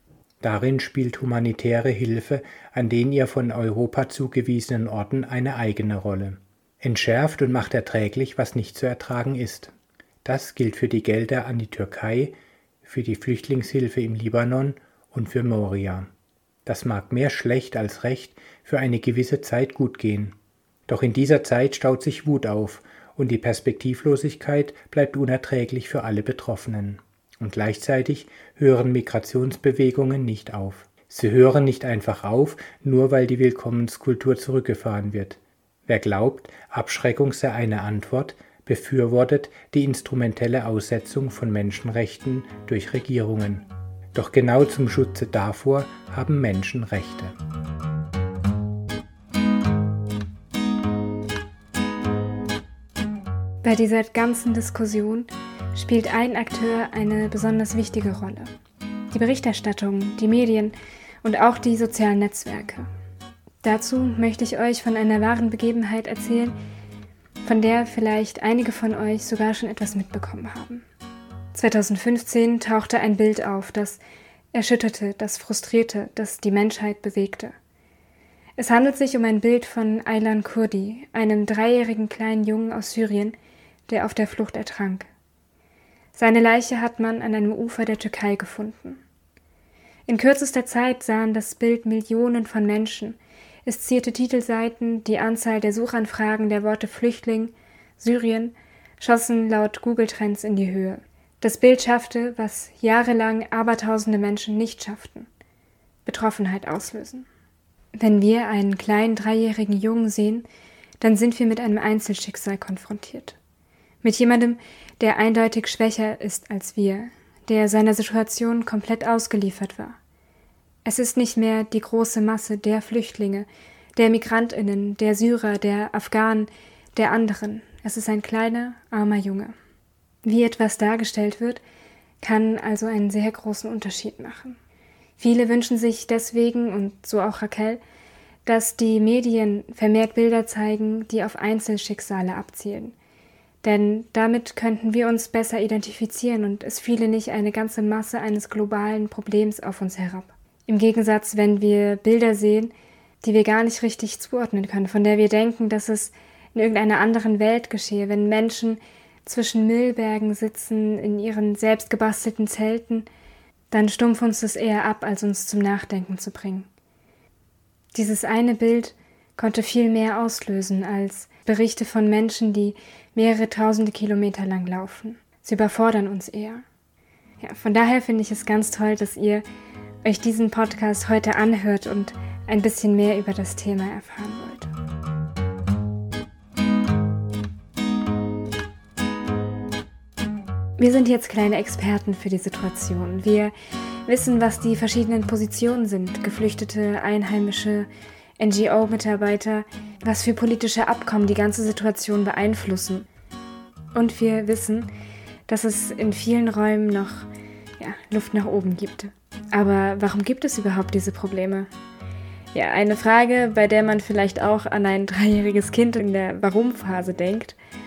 Darin spielt humanitäre Hilfe an den ihr von Europa zugewiesenen Orten eine eigene Rolle. Entschärft und macht erträglich, was nicht zu ertragen ist. Das gilt für die Gelder an die Türkei, für die Flüchtlingshilfe im Libanon und für Moria. Das mag mehr schlecht als recht für eine gewisse Zeit gut gehen. Doch in dieser Zeit staut sich Wut auf und die Perspektivlosigkeit bleibt unerträglich für alle Betroffenen. Und gleichzeitig hören Migrationsbewegungen nicht auf. Sie hören nicht einfach auf, nur weil die Willkommenskultur zurückgefahren wird. Wer glaubt, Abschreckung sei eine Antwort, befürwortet die instrumentelle Aussetzung von Menschenrechten durch Regierungen. Doch genau zum Schutze davor haben Menschen Rechte. Bei dieser ganzen Diskussion spielt ein Akteur eine besonders wichtige Rolle. Die Berichterstattung, die Medien und auch die sozialen Netzwerke. Dazu möchte ich euch von einer wahren Begebenheit erzählen, von der vielleicht einige von euch sogar schon etwas mitbekommen haben. 2015 tauchte ein Bild auf, das erschütterte, das frustrierte, das die Menschheit bewegte. Es handelt sich um ein Bild von Aylan Kurdi, einem 3-jährigen kleinen Jungen aus Syrien, der auf der Flucht ertrank. Seine Leiche hat man an einem Ufer der Türkei gefunden. In kürzester Zeit sahen das Bild Millionen von Menschen. Es zierte Titelseiten, die Anzahl der Suchanfragen der Worte Flüchtling, Syrien, schossen laut Google Trends in die Höhe. Das Bild schaffte, was jahrelang abertausende Menschen nicht schafften: Betroffenheit auslösen. Wenn wir einen kleinen 3-jährigen Jungen sehen, dann sind wir mit einem Einzelschicksal konfrontiert. Mit jemandem, der eindeutig schwächer ist als wir, der seiner Situation komplett ausgeliefert war. Es ist nicht mehr die große Masse der Flüchtlinge, der MigrantInnen, der Syrer, der Afghanen, der anderen. Es ist ein kleiner, armer Junge. Wie etwas dargestellt wird, kann also einen sehr großen Unterschied machen. Viele wünschen sich deswegen, und so auch Raquel, dass die Medien vermehrt Bilder zeigen, die auf Einzelschicksale abzielen. Denn damit könnten wir uns besser identifizieren und es fiele nicht eine ganze Masse eines globalen Problems auf uns herab. Im Gegensatz, wenn wir Bilder sehen, die wir gar nicht richtig zuordnen können, von der wir denken, dass es in irgendeiner anderen Welt geschehe, wenn Menschen zwischen Müllbergen sitzen, in ihren selbst gebastelten Zelten, dann stumpft uns das eher ab, als uns zum Nachdenken zu bringen. Dieses eine Bild konnte viel mehr auslösen als Berichte von Menschen, die mehrere tausende Kilometer lang laufen. Sie überfordern uns eher. Ja, von daher finde ich es ganz toll, dass ihr euch diesen Podcast heute anhört und ein bisschen mehr über das Thema erfahren wollt. Wir sind jetzt kleine Experten für die Situation. Wir wissen, was die verschiedenen Positionen sind. Geflüchtete, Einheimische, NGO-Mitarbeiter, was für politische Abkommen die ganze Situation beeinflussen. Und wir wissen, dass es in vielen Räumen noch Luft nach oben gibt. Aber warum gibt es überhaupt diese Probleme? Ja, eine Frage, bei der man vielleicht auch an ein 3-jähriges Kind in der Warum-Phase denkt.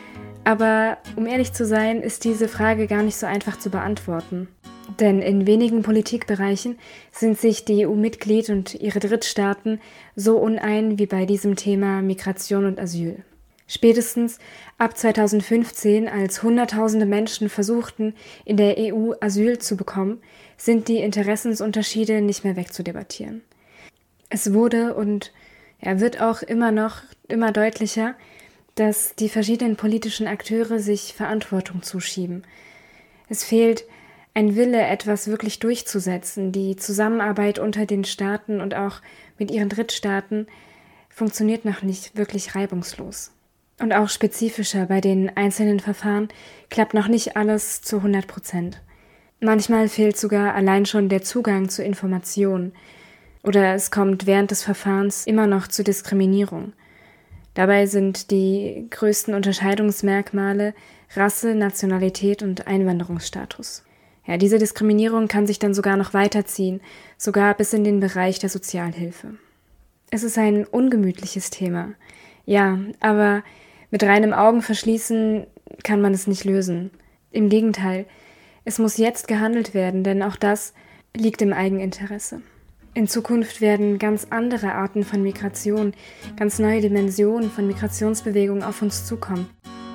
Aber um ehrlich zu sein, ist diese Frage gar nicht so einfach zu beantworten. Denn in wenigen Politikbereichen sind sich die EU-Mitglied und ihre Drittstaaten so unein wie bei diesem Thema Migration und Asyl. Spätestens ab 2015, als Hunderttausende Menschen versuchten, in der EU Asyl zu bekommen, sind die Interessensunterschiede nicht mehr wegzudebattieren. Es wurde und wird auch immer deutlicher, dass die verschiedenen politischen Akteure sich Verantwortung zuschieben. Es fehlt ein Wille, etwas wirklich durchzusetzen. Die Zusammenarbeit unter den Staaten und auch mit ihren Drittstaaten funktioniert noch nicht wirklich reibungslos. Und auch spezifischer bei den einzelnen Verfahren klappt noch nicht alles zu 100%. Manchmal fehlt sogar allein schon der Zugang zu Informationen. Oder es kommt während des Verfahrens immer noch zu Diskriminierung. Dabei sind die größten Unterscheidungsmerkmale Rasse, Nationalität und Einwanderungsstatus. Ja, diese Diskriminierung kann sich dann sogar noch weiterziehen, sogar bis in den Bereich der Sozialhilfe. Es ist ein ungemütliches Thema. Ja, aber mit reinem Augenverschließen kann man es nicht lösen. Im Gegenteil, es muss jetzt gehandelt werden, denn auch das liegt im Eigeninteresse. In Zukunft werden ganz andere Arten von Migration, ganz neue Dimensionen von Migrationsbewegungen auf uns zukommen.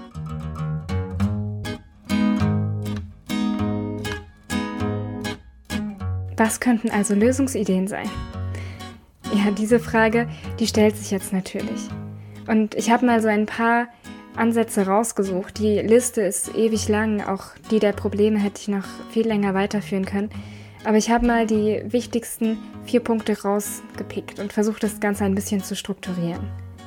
Was könnten also Lösungsideen sein? Ja, diese Frage, die stellt sich jetzt natürlich. Und ich habe mal so ein paar Ansätze rausgesucht. Die Liste ist ewig lang, auch die der Probleme hätte ich noch viel länger weiterführen können. Aber ich habe mal die wichtigsten 4 Punkte rausgepickt und versucht, das Ganze ein bisschen zu strukturieren.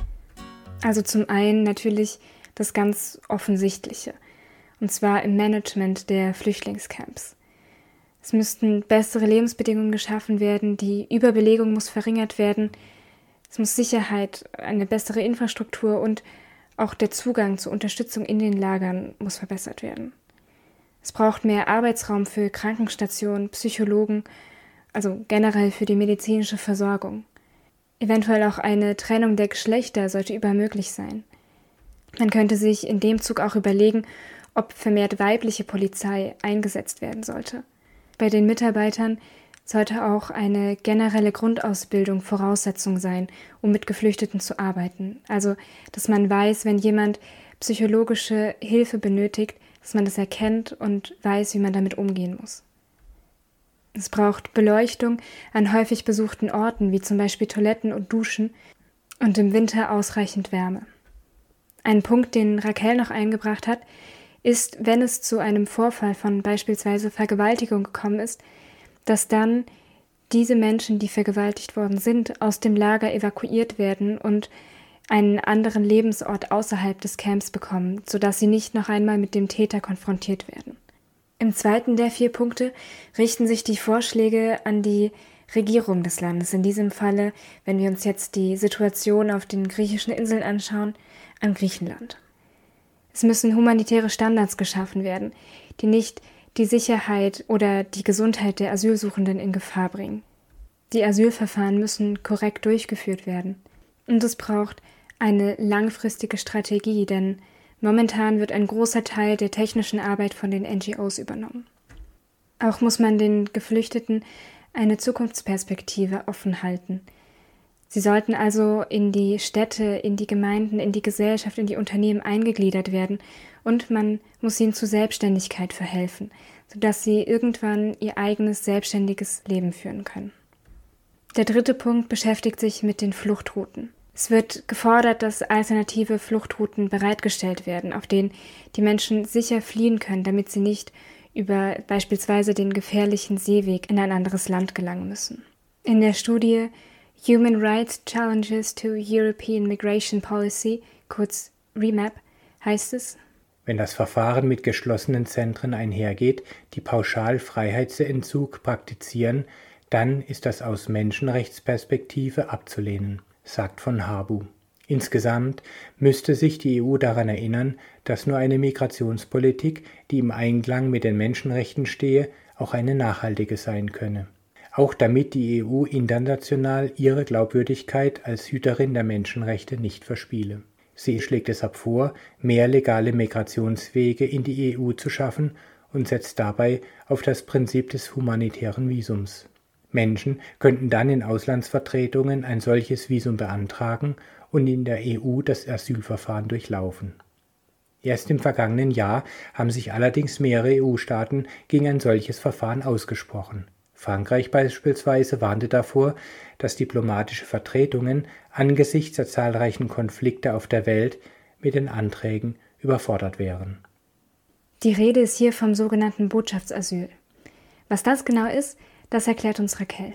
Also zum einen natürlich das ganz Offensichtliche, und zwar im Management der Flüchtlingscamps. Es müssten bessere Lebensbedingungen geschaffen werden, die Überbelegung muss verringert werden, es muss Sicherheit, eine bessere Infrastruktur und auch der Zugang zur Unterstützung in den Lagern muss verbessert werden. Es braucht mehr Arbeitsraum für Krankenstationen, Psychologen, also generell für die medizinische Versorgung. Eventuell auch eine Trennung der Geschlechter sollte übermöglich sein. Man könnte sich in dem Zug auch überlegen, ob vermehrt weibliche Polizei eingesetzt werden sollte. Bei den Mitarbeitern sollte auch eine generelle Grundausbildung Voraussetzung sein, um mit Geflüchteten zu arbeiten. Also, dass man weiß, wenn jemand psychologische Hilfe benötigt, dass man das erkennt und weiß, wie man damit umgehen muss. Es braucht Beleuchtung an häufig besuchten Orten, wie zum Beispiel Toiletten und Duschen, und im Winter ausreichend Wärme. Ein Punkt, den Raquel noch eingebracht hat, ist, wenn es zu einem Vorfall von beispielsweise Vergewaltigung gekommen ist, dass dann diese Menschen, die vergewaltigt worden sind, aus dem Lager evakuiert werden und einen anderen Lebensort außerhalb des Camps bekommen, sodass sie nicht noch einmal mit dem Täter konfrontiert werden. Im zweiten der 4 Punkte richten sich die Vorschläge an die Regierung des Landes. In diesem Falle, wenn wir uns jetzt die Situation auf den griechischen Inseln anschauen, an Griechenland. Es müssen humanitäre Standards geschaffen werden, die nicht die Sicherheit oder die Gesundheit der Asylsuchenden in Gefahr bringen. Die Asylverfahren müssen korrekt durchgeführt werden. Und es braucht eine langfristige Strategie, denn momentan wird ein großer Teil der technischen Arbeit von den NGOs übernommen. Auch muss man den Geflüchteten eine Zukunftsperspektive offen halten. Sie sollten also in die Städte, in die Gemeinden, in die Gesellschaft, in die Unternehmen eingegliedert werden und man muss ihnen zur Selbstständigkeit verhelfen, sodass sie irgendwann ihr eigenes selbstständiges Leben führen können. Der 3. Punkt beschäftigt sich mit den Fluchtrouten. Es wird gefordert, dass alternative Fluchtrouten bereitgestellt werden, auf denen die Menschen sicher fliehen können, damit sie nicht über beispielsweise den gefährlichen Seeweg in ein anderes Land gelangen müssen. In der Studie Human Rights Challenges to European Migration Policy, kurz REMAP, heißt es: Wenn das Verfahren mit geschlossenen Zentren einhergeht, die pauschal Freiheitsentzug praktizieren, dann ist das aus Menschenrechtsperspektive abzulehnen, sagt von Habu. Insgesamt müsste sich die EU daran erinnern, dass nur eine Migrationspolitik, die im Einklang mit den Menschenrechten stehe, auch eine nachhaltige sein könne. Auch damit die EU international ihre Glaubwürdigkeit als Hüterin der Menschenrechte nicht verspiele. Sie schlägt deshalb vor, mehr legale Migrationswege in die EU zu schaffen und setzt dabei auf das Prinzip des humanitären Visums. Menschen könnten dann in Auslandsvertretungen ein solches Visum beantragen und in der EU das Asylverfahren durchlaufen. Erst im vergangenen Jahr haben sich allerdings mehrere EU-Staaten gegen ein solches Verfahren ausgesprochen. Frankreich beispielsweise warnte davor, dass diplomatische Vertretungen angesichts der zahlreichen Konflikte auf der Welt mit den Anträgen überfordert wären. Die Rede ist hier vom sogenannten Botschaftsasyl. Was das genau ist, das erklärt uns Raquel.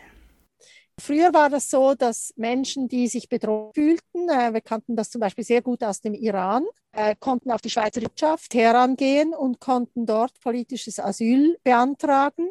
Früher war das so, dass Menschen, die sich bedroht fühlten, wir kannten das zum Beispiel sehr gut aus dem Iran, konnten auf die Schweizer Botschaft herangehen und konnten dort politisches Asyl beantragen.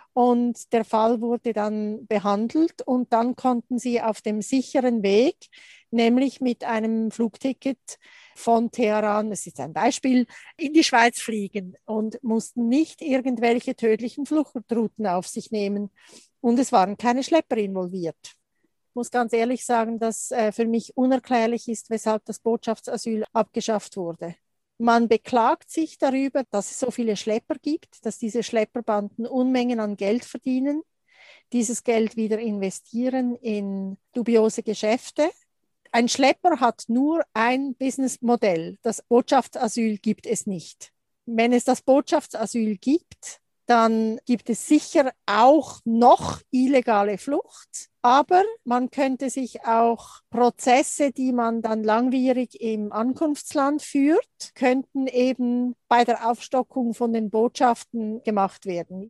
Und der Fall wurde dann behandelt und dann konnten sie auf dem sicheren Weg, nämlich mit einem Flugticket von Teheran, das ist ein Beispiel, in die Schweiz fliegen und mussten nicht irgendwelche tödlichen Fluchtrouten auf sich nehmen. Und es waren keine Schlepper involviert. Ich muss ganz ehrlich sagen, dass für mich unerklärlich ist, weshalb das Botschaftsasyl abgeschafft wurde. Man beklagt sich darüber, dass es so viele Schlepper gibt, dass diese Schlepperbanden Unmengen an Geld verdienen, dieses Geld wieder investieren in dubiose Geschäfte. Ein Schlepper hat nur ein Businessmodell. Das Botschaftsasyl gibt es nicht. Wenn es das Botschaftsasyl gibt, dann gibt es sicher auch noch illegale Flucht, aber man könnte sich auch Prozesse, die man dann langwierig im Ankunftsland führt, könnten eben bei der Aufstockung von den Botschaften gemacht werden.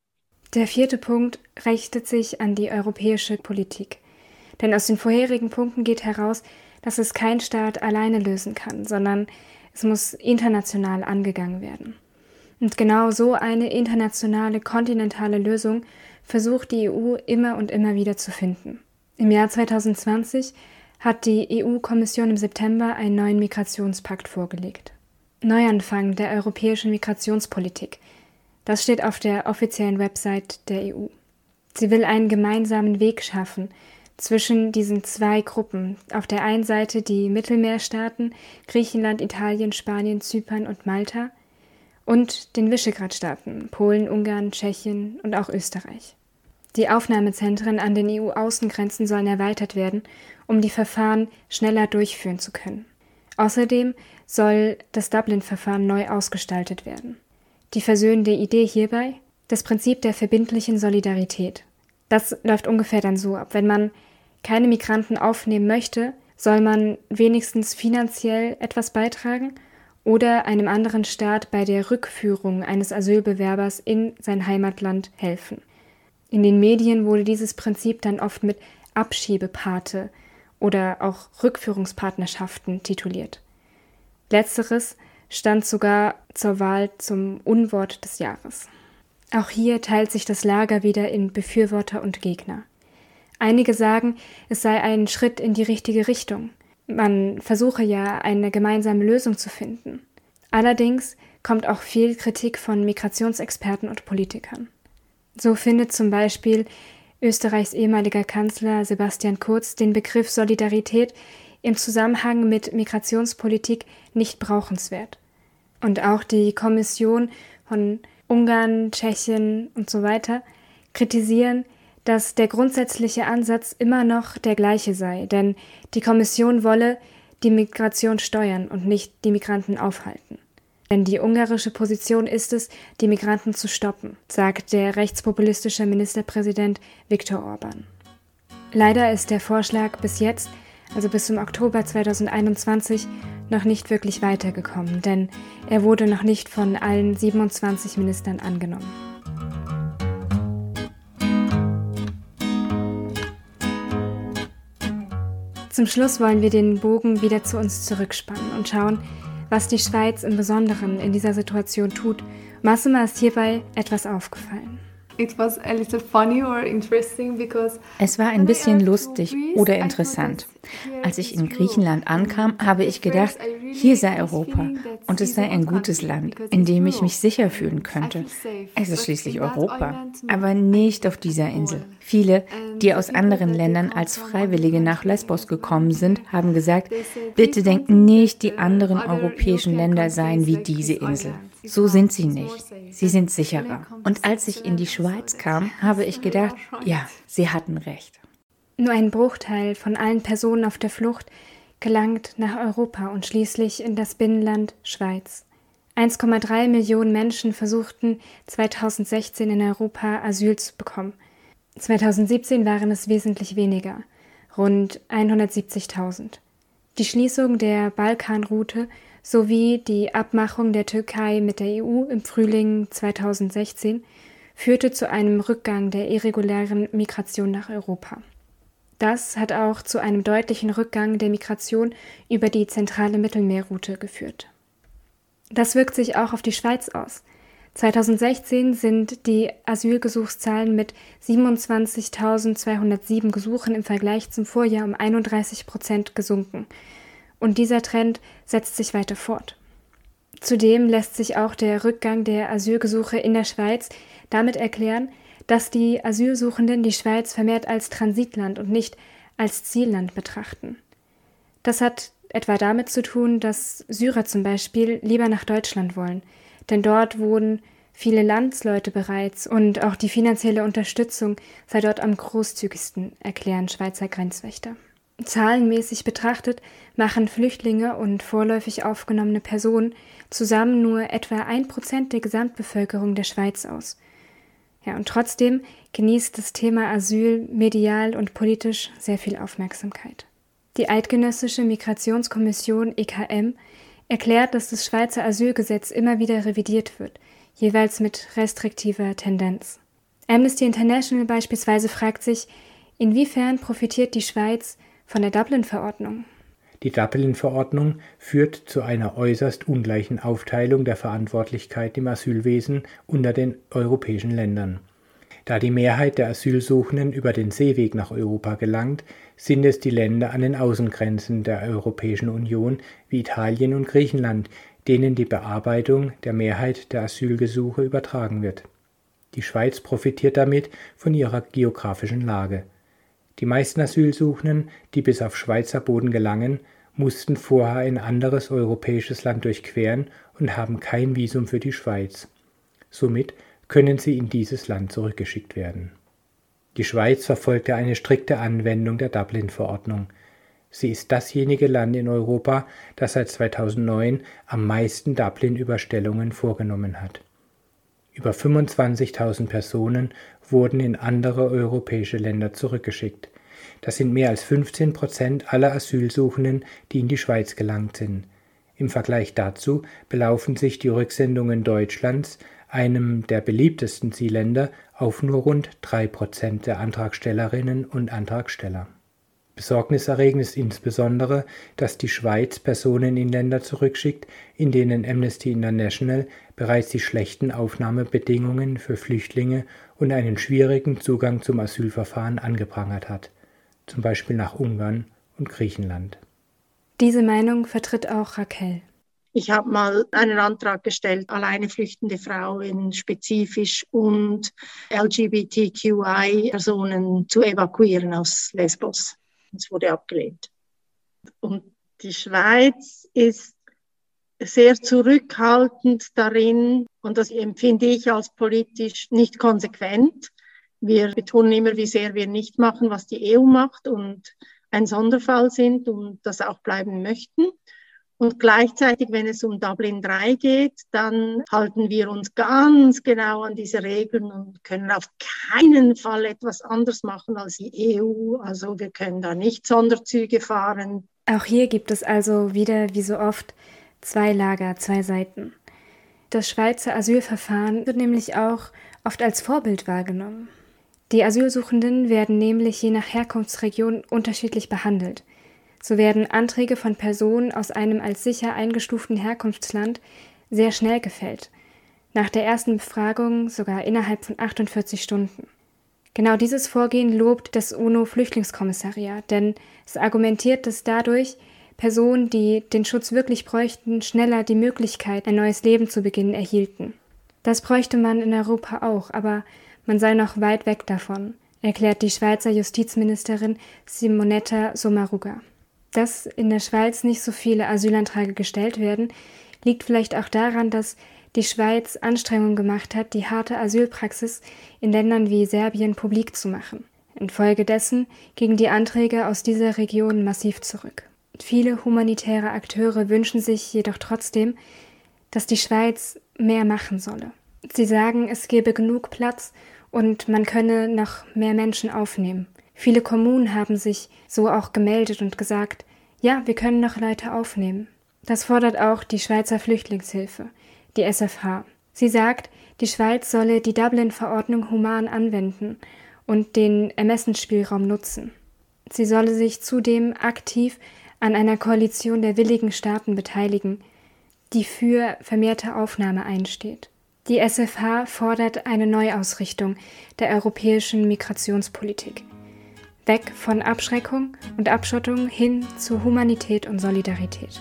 Der 4. Punkt richtet sich an die europäische Politik. Denn aus den vorherigen Punkten geht heraus, dass es kein Staat alleine lösen kann, sondern es muss international angegangen werden. Und genau so eine internationale, kontinentale Lösung versucht die EU immer und immer wieder zu finden. Im Jahr 2020 hat die EU-Kommission im September einen neuen Migrationspakt vorgelegt. Neuanfang der europäischen Migrationspolitik. Das steht auf der offiziellen Website der EU. Sie will einen gemeinsamen Weg schaffen zwischen diesen zwei Gruppen. Auf der einen Seite die Mittelmeerstaaten, Griechenland, Italien, Spanien, Zypern und Malta, und den Visegrad-Staaten, Polen, Ungarn, Tschechien und auch Österreich. Die Aufnahmezentren an den EU-Außengrenzen sollen erweitert werden, um die Verfahren schneller durchführen zu können. Außerdem soll das Dublin-Verfahren neu ausgestaltet werden. Die versöhnende Idee hierbei? Das Prinzip der verbindlichen Solidarität. Das läuft ungefähr dann so ab. Wenn man keine Migranten aufnehmen möchte, soll man wenigstens finanziell etwas beitragen oder einem anderen Staat bei der Rückführung eines Asylbewerbers in sein Heimatland helfen. In den Medien wurde dieses Prinzip dann oft mit Abschiebepate oder auch Rückführungspartnerschaften tituliert. Letzteres stand sogar zur Wahl zum Unwort des Jahres. Auch hier teilt sich das Lager wieder in Befürworter und Gegner. Einige sagen, es sei ein Schritt in die richtige Richtung. Man versuche ja, eine gemeinsame Lösung zu finden. Allerdings kommt auch viel Kritik von Migrationsexperten und Politikern. So findet zum Beispiel Österreichs ehemaliger Kanzler Sebastian Kurz den Begriff Solidarität im Zusammenhang mit Migrationspolitik nicht brauchenswert. Und auch die Kommission von Ungarn, Tschechien und so weiter kritisieren, dass der grundsätzliche Ansatz immer noch der gleiche sei, denn die Kommission wolle die Migration steuern und nicht die Migranten aufhalten. Denn die ungarische Position ist es, die Migranten zu stoppen, sagt der rechtspopulistische Ministerpräsident Viktor Orbán. Leider ist der Vorschlag bis jetzt, also bis zum Oktober 2021, noch nicht wirklich weitergekommen, denn er wurde noch nicht von allen 27 Ministern angenommen. Zum Schluss wollen wir den Bogen wieder zu uns zurückspannen und schauen, was die Schweiz im Besonderen in dieser Situation tut. Massima ist hierbei etwas aufgefallen. Es war ein bisschen lustig oder interessant. Als ich in Griechenland ankam, habe ich gedacht, hier sei Europa und es sei ein gutes Land, in dem ich mich sicher fühlen könnte. Es ist schließlich Europa, aber nicht auf dieser Insel. Viele, die aus anderen Ländern als Freiwillige nach Lesbos gekommen sind, haben gesagt, bitte denkt nicht, die anderen europäischen Länder seien wie diese Insel. So sind sie nicht. Sie sind sicherer. Und als ich in die Schweiz kam, habe ich gedacht, ja, sie hatten recht. Nur ein Bruchteil von allen Personen auf der Flucht gelangt nach Europa und schließlich in das Binnenland Schweiz. 1,3 Millionen Menschen versuchten 2016 in Europa Asyl zu bekommen. 2017 waren es wesentlich weniger, rund 170.000. Die Schließung der Balkanroute sowie die Abmachung der Türkei mit der EU im Frühling 2016 führte zu einem Rückgang der irregulären Migration nach Europa. Das hat auch zu einem deutlichen Rückgang der Migration über die zentrale Mittelmeerroute geführt. Das wirkt sich auch auf die Schweiz aus. 2016 sind die Asylgesuchszahlen mit 27.207 Gesuchen im Vergleich zum Vorjahr um 31% gesunken. Und dieser Trend setzt sich weiter fort. Zudem lässt sich auch der Rückgang der Asylgesuche in der Schweiz damit erklären, dass die Asylsuchenden die Schweiz vermehrt als Transitland und nicht als Zielland betrachten. Das hat etwa damit zu tun, dass Syrer zum Beispiel lieber nach Deutschland wollen, denn dort wohnen viele Landsleute bereits und auch die finanzielle Unterstützung sei dort am großzügigsten, erklären Schweizer Grenzwächter. Zahlenmäßig betrachtet machen Flüchtlinge und vorläufig aufgenommene Personen zusammen nur etwa 1% der Gesamtbevölkerung der Schweiz aus. Ja, und trotzdem genießt das Thema Asyl medial und politisch sehr viel Aufmerksamkeit. Die Eidgenössische Migrationskommission EKM erklärt, dass das Schweizer Asylgesetz immer wieder revidiert wird, jeweils mit restriktiver Tendenz. Amnesty International beispielsweise fragt sich, inwiefern profitiert die Schweiz von der Dublin-Verordnung? Die Dublin-Verordnung führt zu einer äußerst ungleichen Aufteilung der Verantwortlichkeit im Asylwesen unter den europäischen Ländern. Da die Mehrheit der Asylsuchenden über den Seeweg nach Europa gelangt, sind es die Länder an den Außengrenzen der Europäischen Union wie Italien und Griechenland, denen die Bearbeitung der Mehrheit der Asylgesuche übertragen wird. Die Schweiz profitiert damit von ihrer geografischen Lage. Die meisten Asylsuchenden, die bis auf Schweizer Boden gelangen, mussten vorher ein anderes europäisches Land durchqueren und haben kein Visum für die Schweiz. Somit können sie in dieses Land zurückgeschickt werden. Die Schweiz verfolgte eine strikte Anwendung der Dublin-Verordnung. Sie ist dasjenige Land in Europa, das seit 2009 am meisten Dublin-Überstellungen vorgenommen hat. Über 25.000 Personen wurden in andere europäische Länder zurückgeschickt. Das sind mehr als 15% aller Asylsuchenden, die in die Schweiz gelangt sind. Im Vergleich dazu belaufen sich die Rücksendungen Deutschlands, einem der beliebtesten Zielländer, auf nur rund 3% der Antragstellerinnen und Antragsteller. Besorgniserregend ist insbesondere, dass die Schweiz Personen in Länder zurückschickt, in denen Amnesty International bereits die schlechten Aufnahmebedingungen für Flüchtlinge und einen schwierigen Zugang zum Asylverfahren angeprangert hat, zum Beispiel nach Ungarn und Griechenland. Diese Meinung vertritt auch Raquel. Ich habe mal einen Antrag gestellt, alleine flüchtende Frauen spezifisch und LGBTQI-Personen zu evakuieren aus Lesbos. Es wurde abgelehnt. Und die Schweiz ist sehr zurückhaltend darin, und das empfinde ich als politisch nicht konsequent. Wir betonen immer, wie sehr wir nicht machen, was die EU macht und ein Sonderfall sind und das auch bleiben möchten. Und gleichzeitig, wenn es um Dublin III geht, dann halten wir uns ganz genau an diese Regeln und können auf keinen Fall etwas anderes machen als die EU. Also wir können da nicht Sonderzüge fahren. Auch hier gibt es also wieder, wie so oft, zwei Lager, zwei Seiten. Das Schweizer Asylverfahren wird nämlich auch oft als Vorbild wahrgenommen. Die Asylsuchenden werden nämlich je nach Herkunftsregion unterschiedlich behandelt. So werden Anträge von Personen aus einem als sicher eingestuften Herkunftsland sehr schnell gefällt. Nach der ersten Befragung sogar innerhalb von 48 Stunden. Genau dieses Vorgehen lobt das UNO-Flüchtlingskommissariat, denn es argumentiert, dass dadurch Personen, die den Schutz wirklich bräuchten, schneller die Möglichkeit, ein neues Leben zu beginnen, erhielten. Das bräuchte man in Europa auch, aber man sei noch weit weg davon. erklärt die Schweizer Justizministerin Simonetta Sommaruga. Dass in der Schweiz nicht so viele Asylanträge gestellt werden, liegt vielleicht auch daran, dass die Schweiz Anstrengungen gemacht hat, die harte Asylpraxis in Ländern wie Serbien publik zu machen. Infolgedessen gingen die Anträge aus dieser Region massiv zurück. Viele humanitäre Akteure wünschen sich jedoch trotzdem, dass die Schweiz mehr machen solle. Sie sagen, es gebe genug Platz und man könne noch mehr Menschen aufnehmen. Viele Kommunen haben sich so auch gemeldet und gesagt, ja, wir können noch Leute aufnehmen. Das fordert auch die Schweizer Flüchtlingshilfe, die SFH. Sie sagt, die Schweiz solle die Dublin-Verordnung human anwenden und den Ermessensspielraum nutzen. Sie solle sich zudem aktiv an einer Koalition der willigen Staaten beteiligen, die für vermehrte Aufnahme einsteht. Die SFH fordert eine Neuausrichtung der europäischen Migrationspolitik. Weg von Abschreckung und Abschottung hin zu Humanität und Solidarität.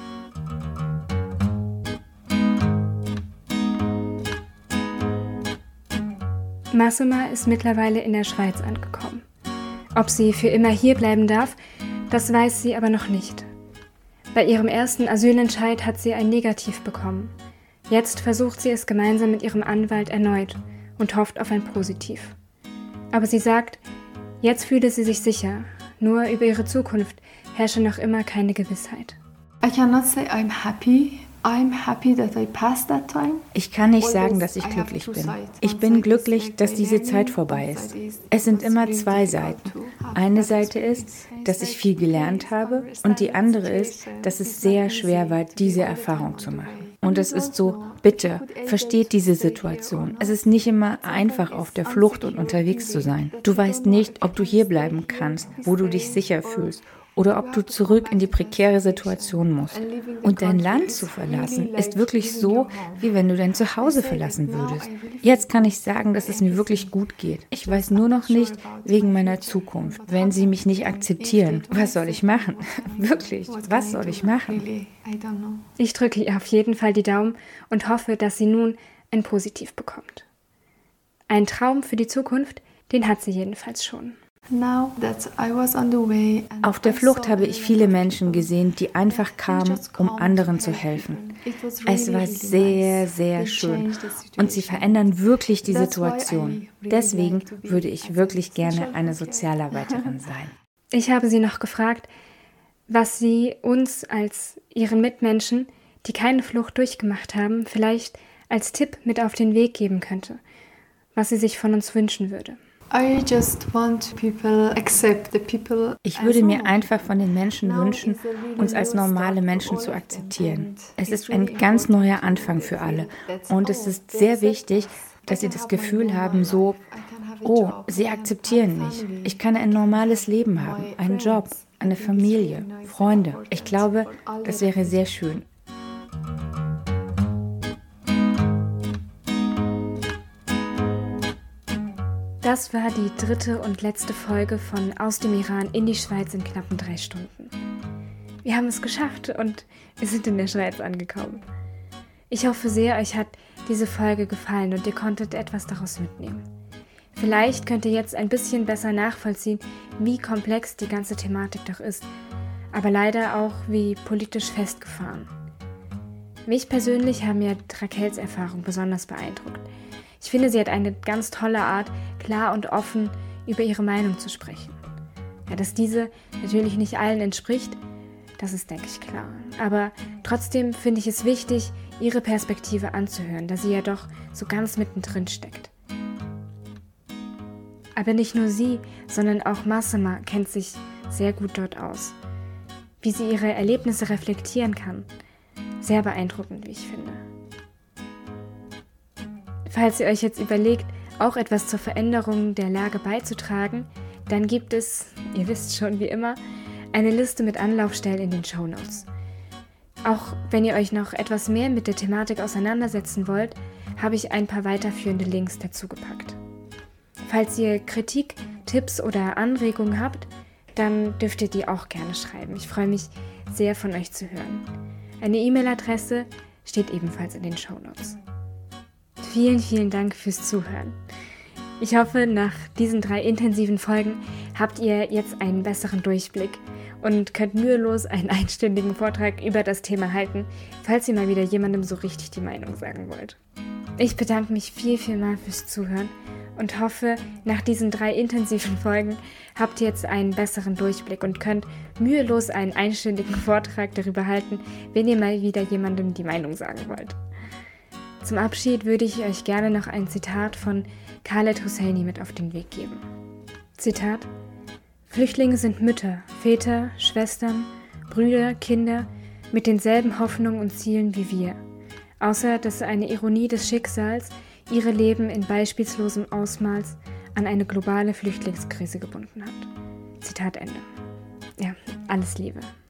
Massima ist mittlerweile in der Schweiz angekommen. Ob sie für immer hier bleiben darf, das weiß sie aber noch nicht. Bei ihrem ersten Asylentscheid hat sie ein Negativ bekommen. Jetzt versucht sie es gemeinsam mit ihrem Anwalt erneut und hofft auf ein Positiv. Aber sie sagt, jetzt fühle sie sich sicher, nur über ihre Zukunft herrsche noch immer keine Gewissheit. I cannot say I'm happy. I'm happy that I passed that time. Ich kann nicht sagen, dass ich glücklich bin. Ich bin glücklich, dass diese Zeit vorbei ist. Es sind immer zwei Seiten. Eine Seite ist, dass ich viel gelernt habe und die andere ist, dass es sehr schwer war, diese Erfahrung zu machen. Und es ist so, bitte, versteht diese Situation. Es ist nicht immer einfach, auf der Flucht und unterwegs zu sein. Du weißt nicht, ob du hier bleiben kannst, wo du dich sicher fühlst. Oder ob du zurück in die prekäre Situation musst. Und dein Land zu verlassen, ist wirklich so, wie wenn du dein Zuhause verlassen würdest. Jetzt kann ich sagen, dass es mir wirklich gut geht. Ich weiß nur noch nicht wegen meiner Zukunft. Wenn sie mich nicht akzeptieren, was soll ich machen? Wirklich, was soll ich machen? Ich drücke ihr auf jeden Fall die Daumen und hoffe, dass sie nun ein Positiv bekommt. Einen Traum für die Zukunft, den hat sie jedenfalls schon. Auf der Flucht habe ich viele Menschen gesehen, die einfach kamen, um anderen zu helfen. Es war sehr, sehr schön und sie verändern wirklich die Situation. Deswegen würde ich wirklich gerne eine Sozialarbeiterin sein. Ich habe sie noch gefragt, was sie uns als ihren Mitmenschen, die keine Flucht durchgemacht haben, vielleicht als Tipp mit auf den Weg geben könnte, was sie sich von uns wünschen würde. Ich würde mir einfach von den Menschen wünschen, uns als normale Menschen zu akzeptieren. Es ist ein ganz neuer Anfang für alle und es ist sehr wichtig, dass sie das Gefühl haben, so, oh, sie akzeptieren mich. Ich kann ein normales Leben haben, einen Job, eine Familie, Freunde. Ich glaube, das wäre sehr schön. Das war die 3. und letzte Folge von Aus dem Iran in die Schweiz in knappen 3 Stunden. Wir haben es geschafft und wir sind in der Schweiz angekommen. Ich hoffe sehr, euch hat diese Folge gefallen und ihr konntet etwas daraus mitnehmen. Vielleicht könnt ihr jetzt ein bisschen besser nachvollziehen, wie komplex die ganze Thematik doch ist, aber leider auch wie politisch festgefahren. Mich persönlich haben ja Raquels Erfahrung besonders beeindruckt. Ich finde, sie hat eine ganz tolle Art, klar und offen über ihre Meinung zu sprechen. Ja, dass diese natürlich nicht allen entspricht, das ist, denke ich, klar. Aber trotzdem finde ich es wichtig, ihre Perspektive anzuhören, da sie ja doch so ganz mittendrin steckt. Aber nicht nur sie, sondern auch Massima kennt sich sehr gut dort aus. Wie sie ihre Erlebnisse reflektieren kann. Sehr beeindruckend, wie ich finde. Falls ihr euch jetzt überlegt, auch etwas zur Veränderung der Lage beizutragen, dann gibt es, ihr wisst schon wie immer, eine Liste mit Anlaufstellen in den Shownotes. Auch wenn ihr euch noch etwas mehr mit der Thematik auseinandersetzen wollt, habe ich ein paar weiterführende Links dazu gepackt. Falls ihr Kritik, Tipps oder Anregungen habt, dann dürft ihr die auch gerne schreiben. Ich freue mich sehr, von euch zu hören. Eine E-Mail-Adresse steht ebenfalls in den Shownotes. Vielen, vielen Dank fürs Zuhören. Ich hoffe, nach diesen 3 intensiven Folgen habt ihr jetzt einen besseren Durchblick und könnt mühelos einen einstündigen Vortrag über das Thema halten, falls ihr mal wieder jemandem so richtig die Meinung sagen wollt. Ich bedanke mich viel fürs Zuhören und hoffe, nach diesen 3 intensiven Folgen habt ihr jetzt einen besseren Durchblick und könnt mühelos einen einstündigen Vortrag darüber halten, wenn ihr mal wieder jemandem die Meinung sagen wollt. Zum Abschied würde ich euch gerne noch ein Zitat von Khaled Hosseini mit auf den Weg geben. Zitat: Flüchtlinge sind Mütter, Väter, Schwestern, Brüder, Kinder mit denselben Hoffnungen und Zielen wie wir, außer dass eine Ironie des Schicksals ihre Leben in beispiellosem Ausmaß an eine globale Flüchtlingskrise gebunden hat. Zitat Ende. Ja, alles Liebe.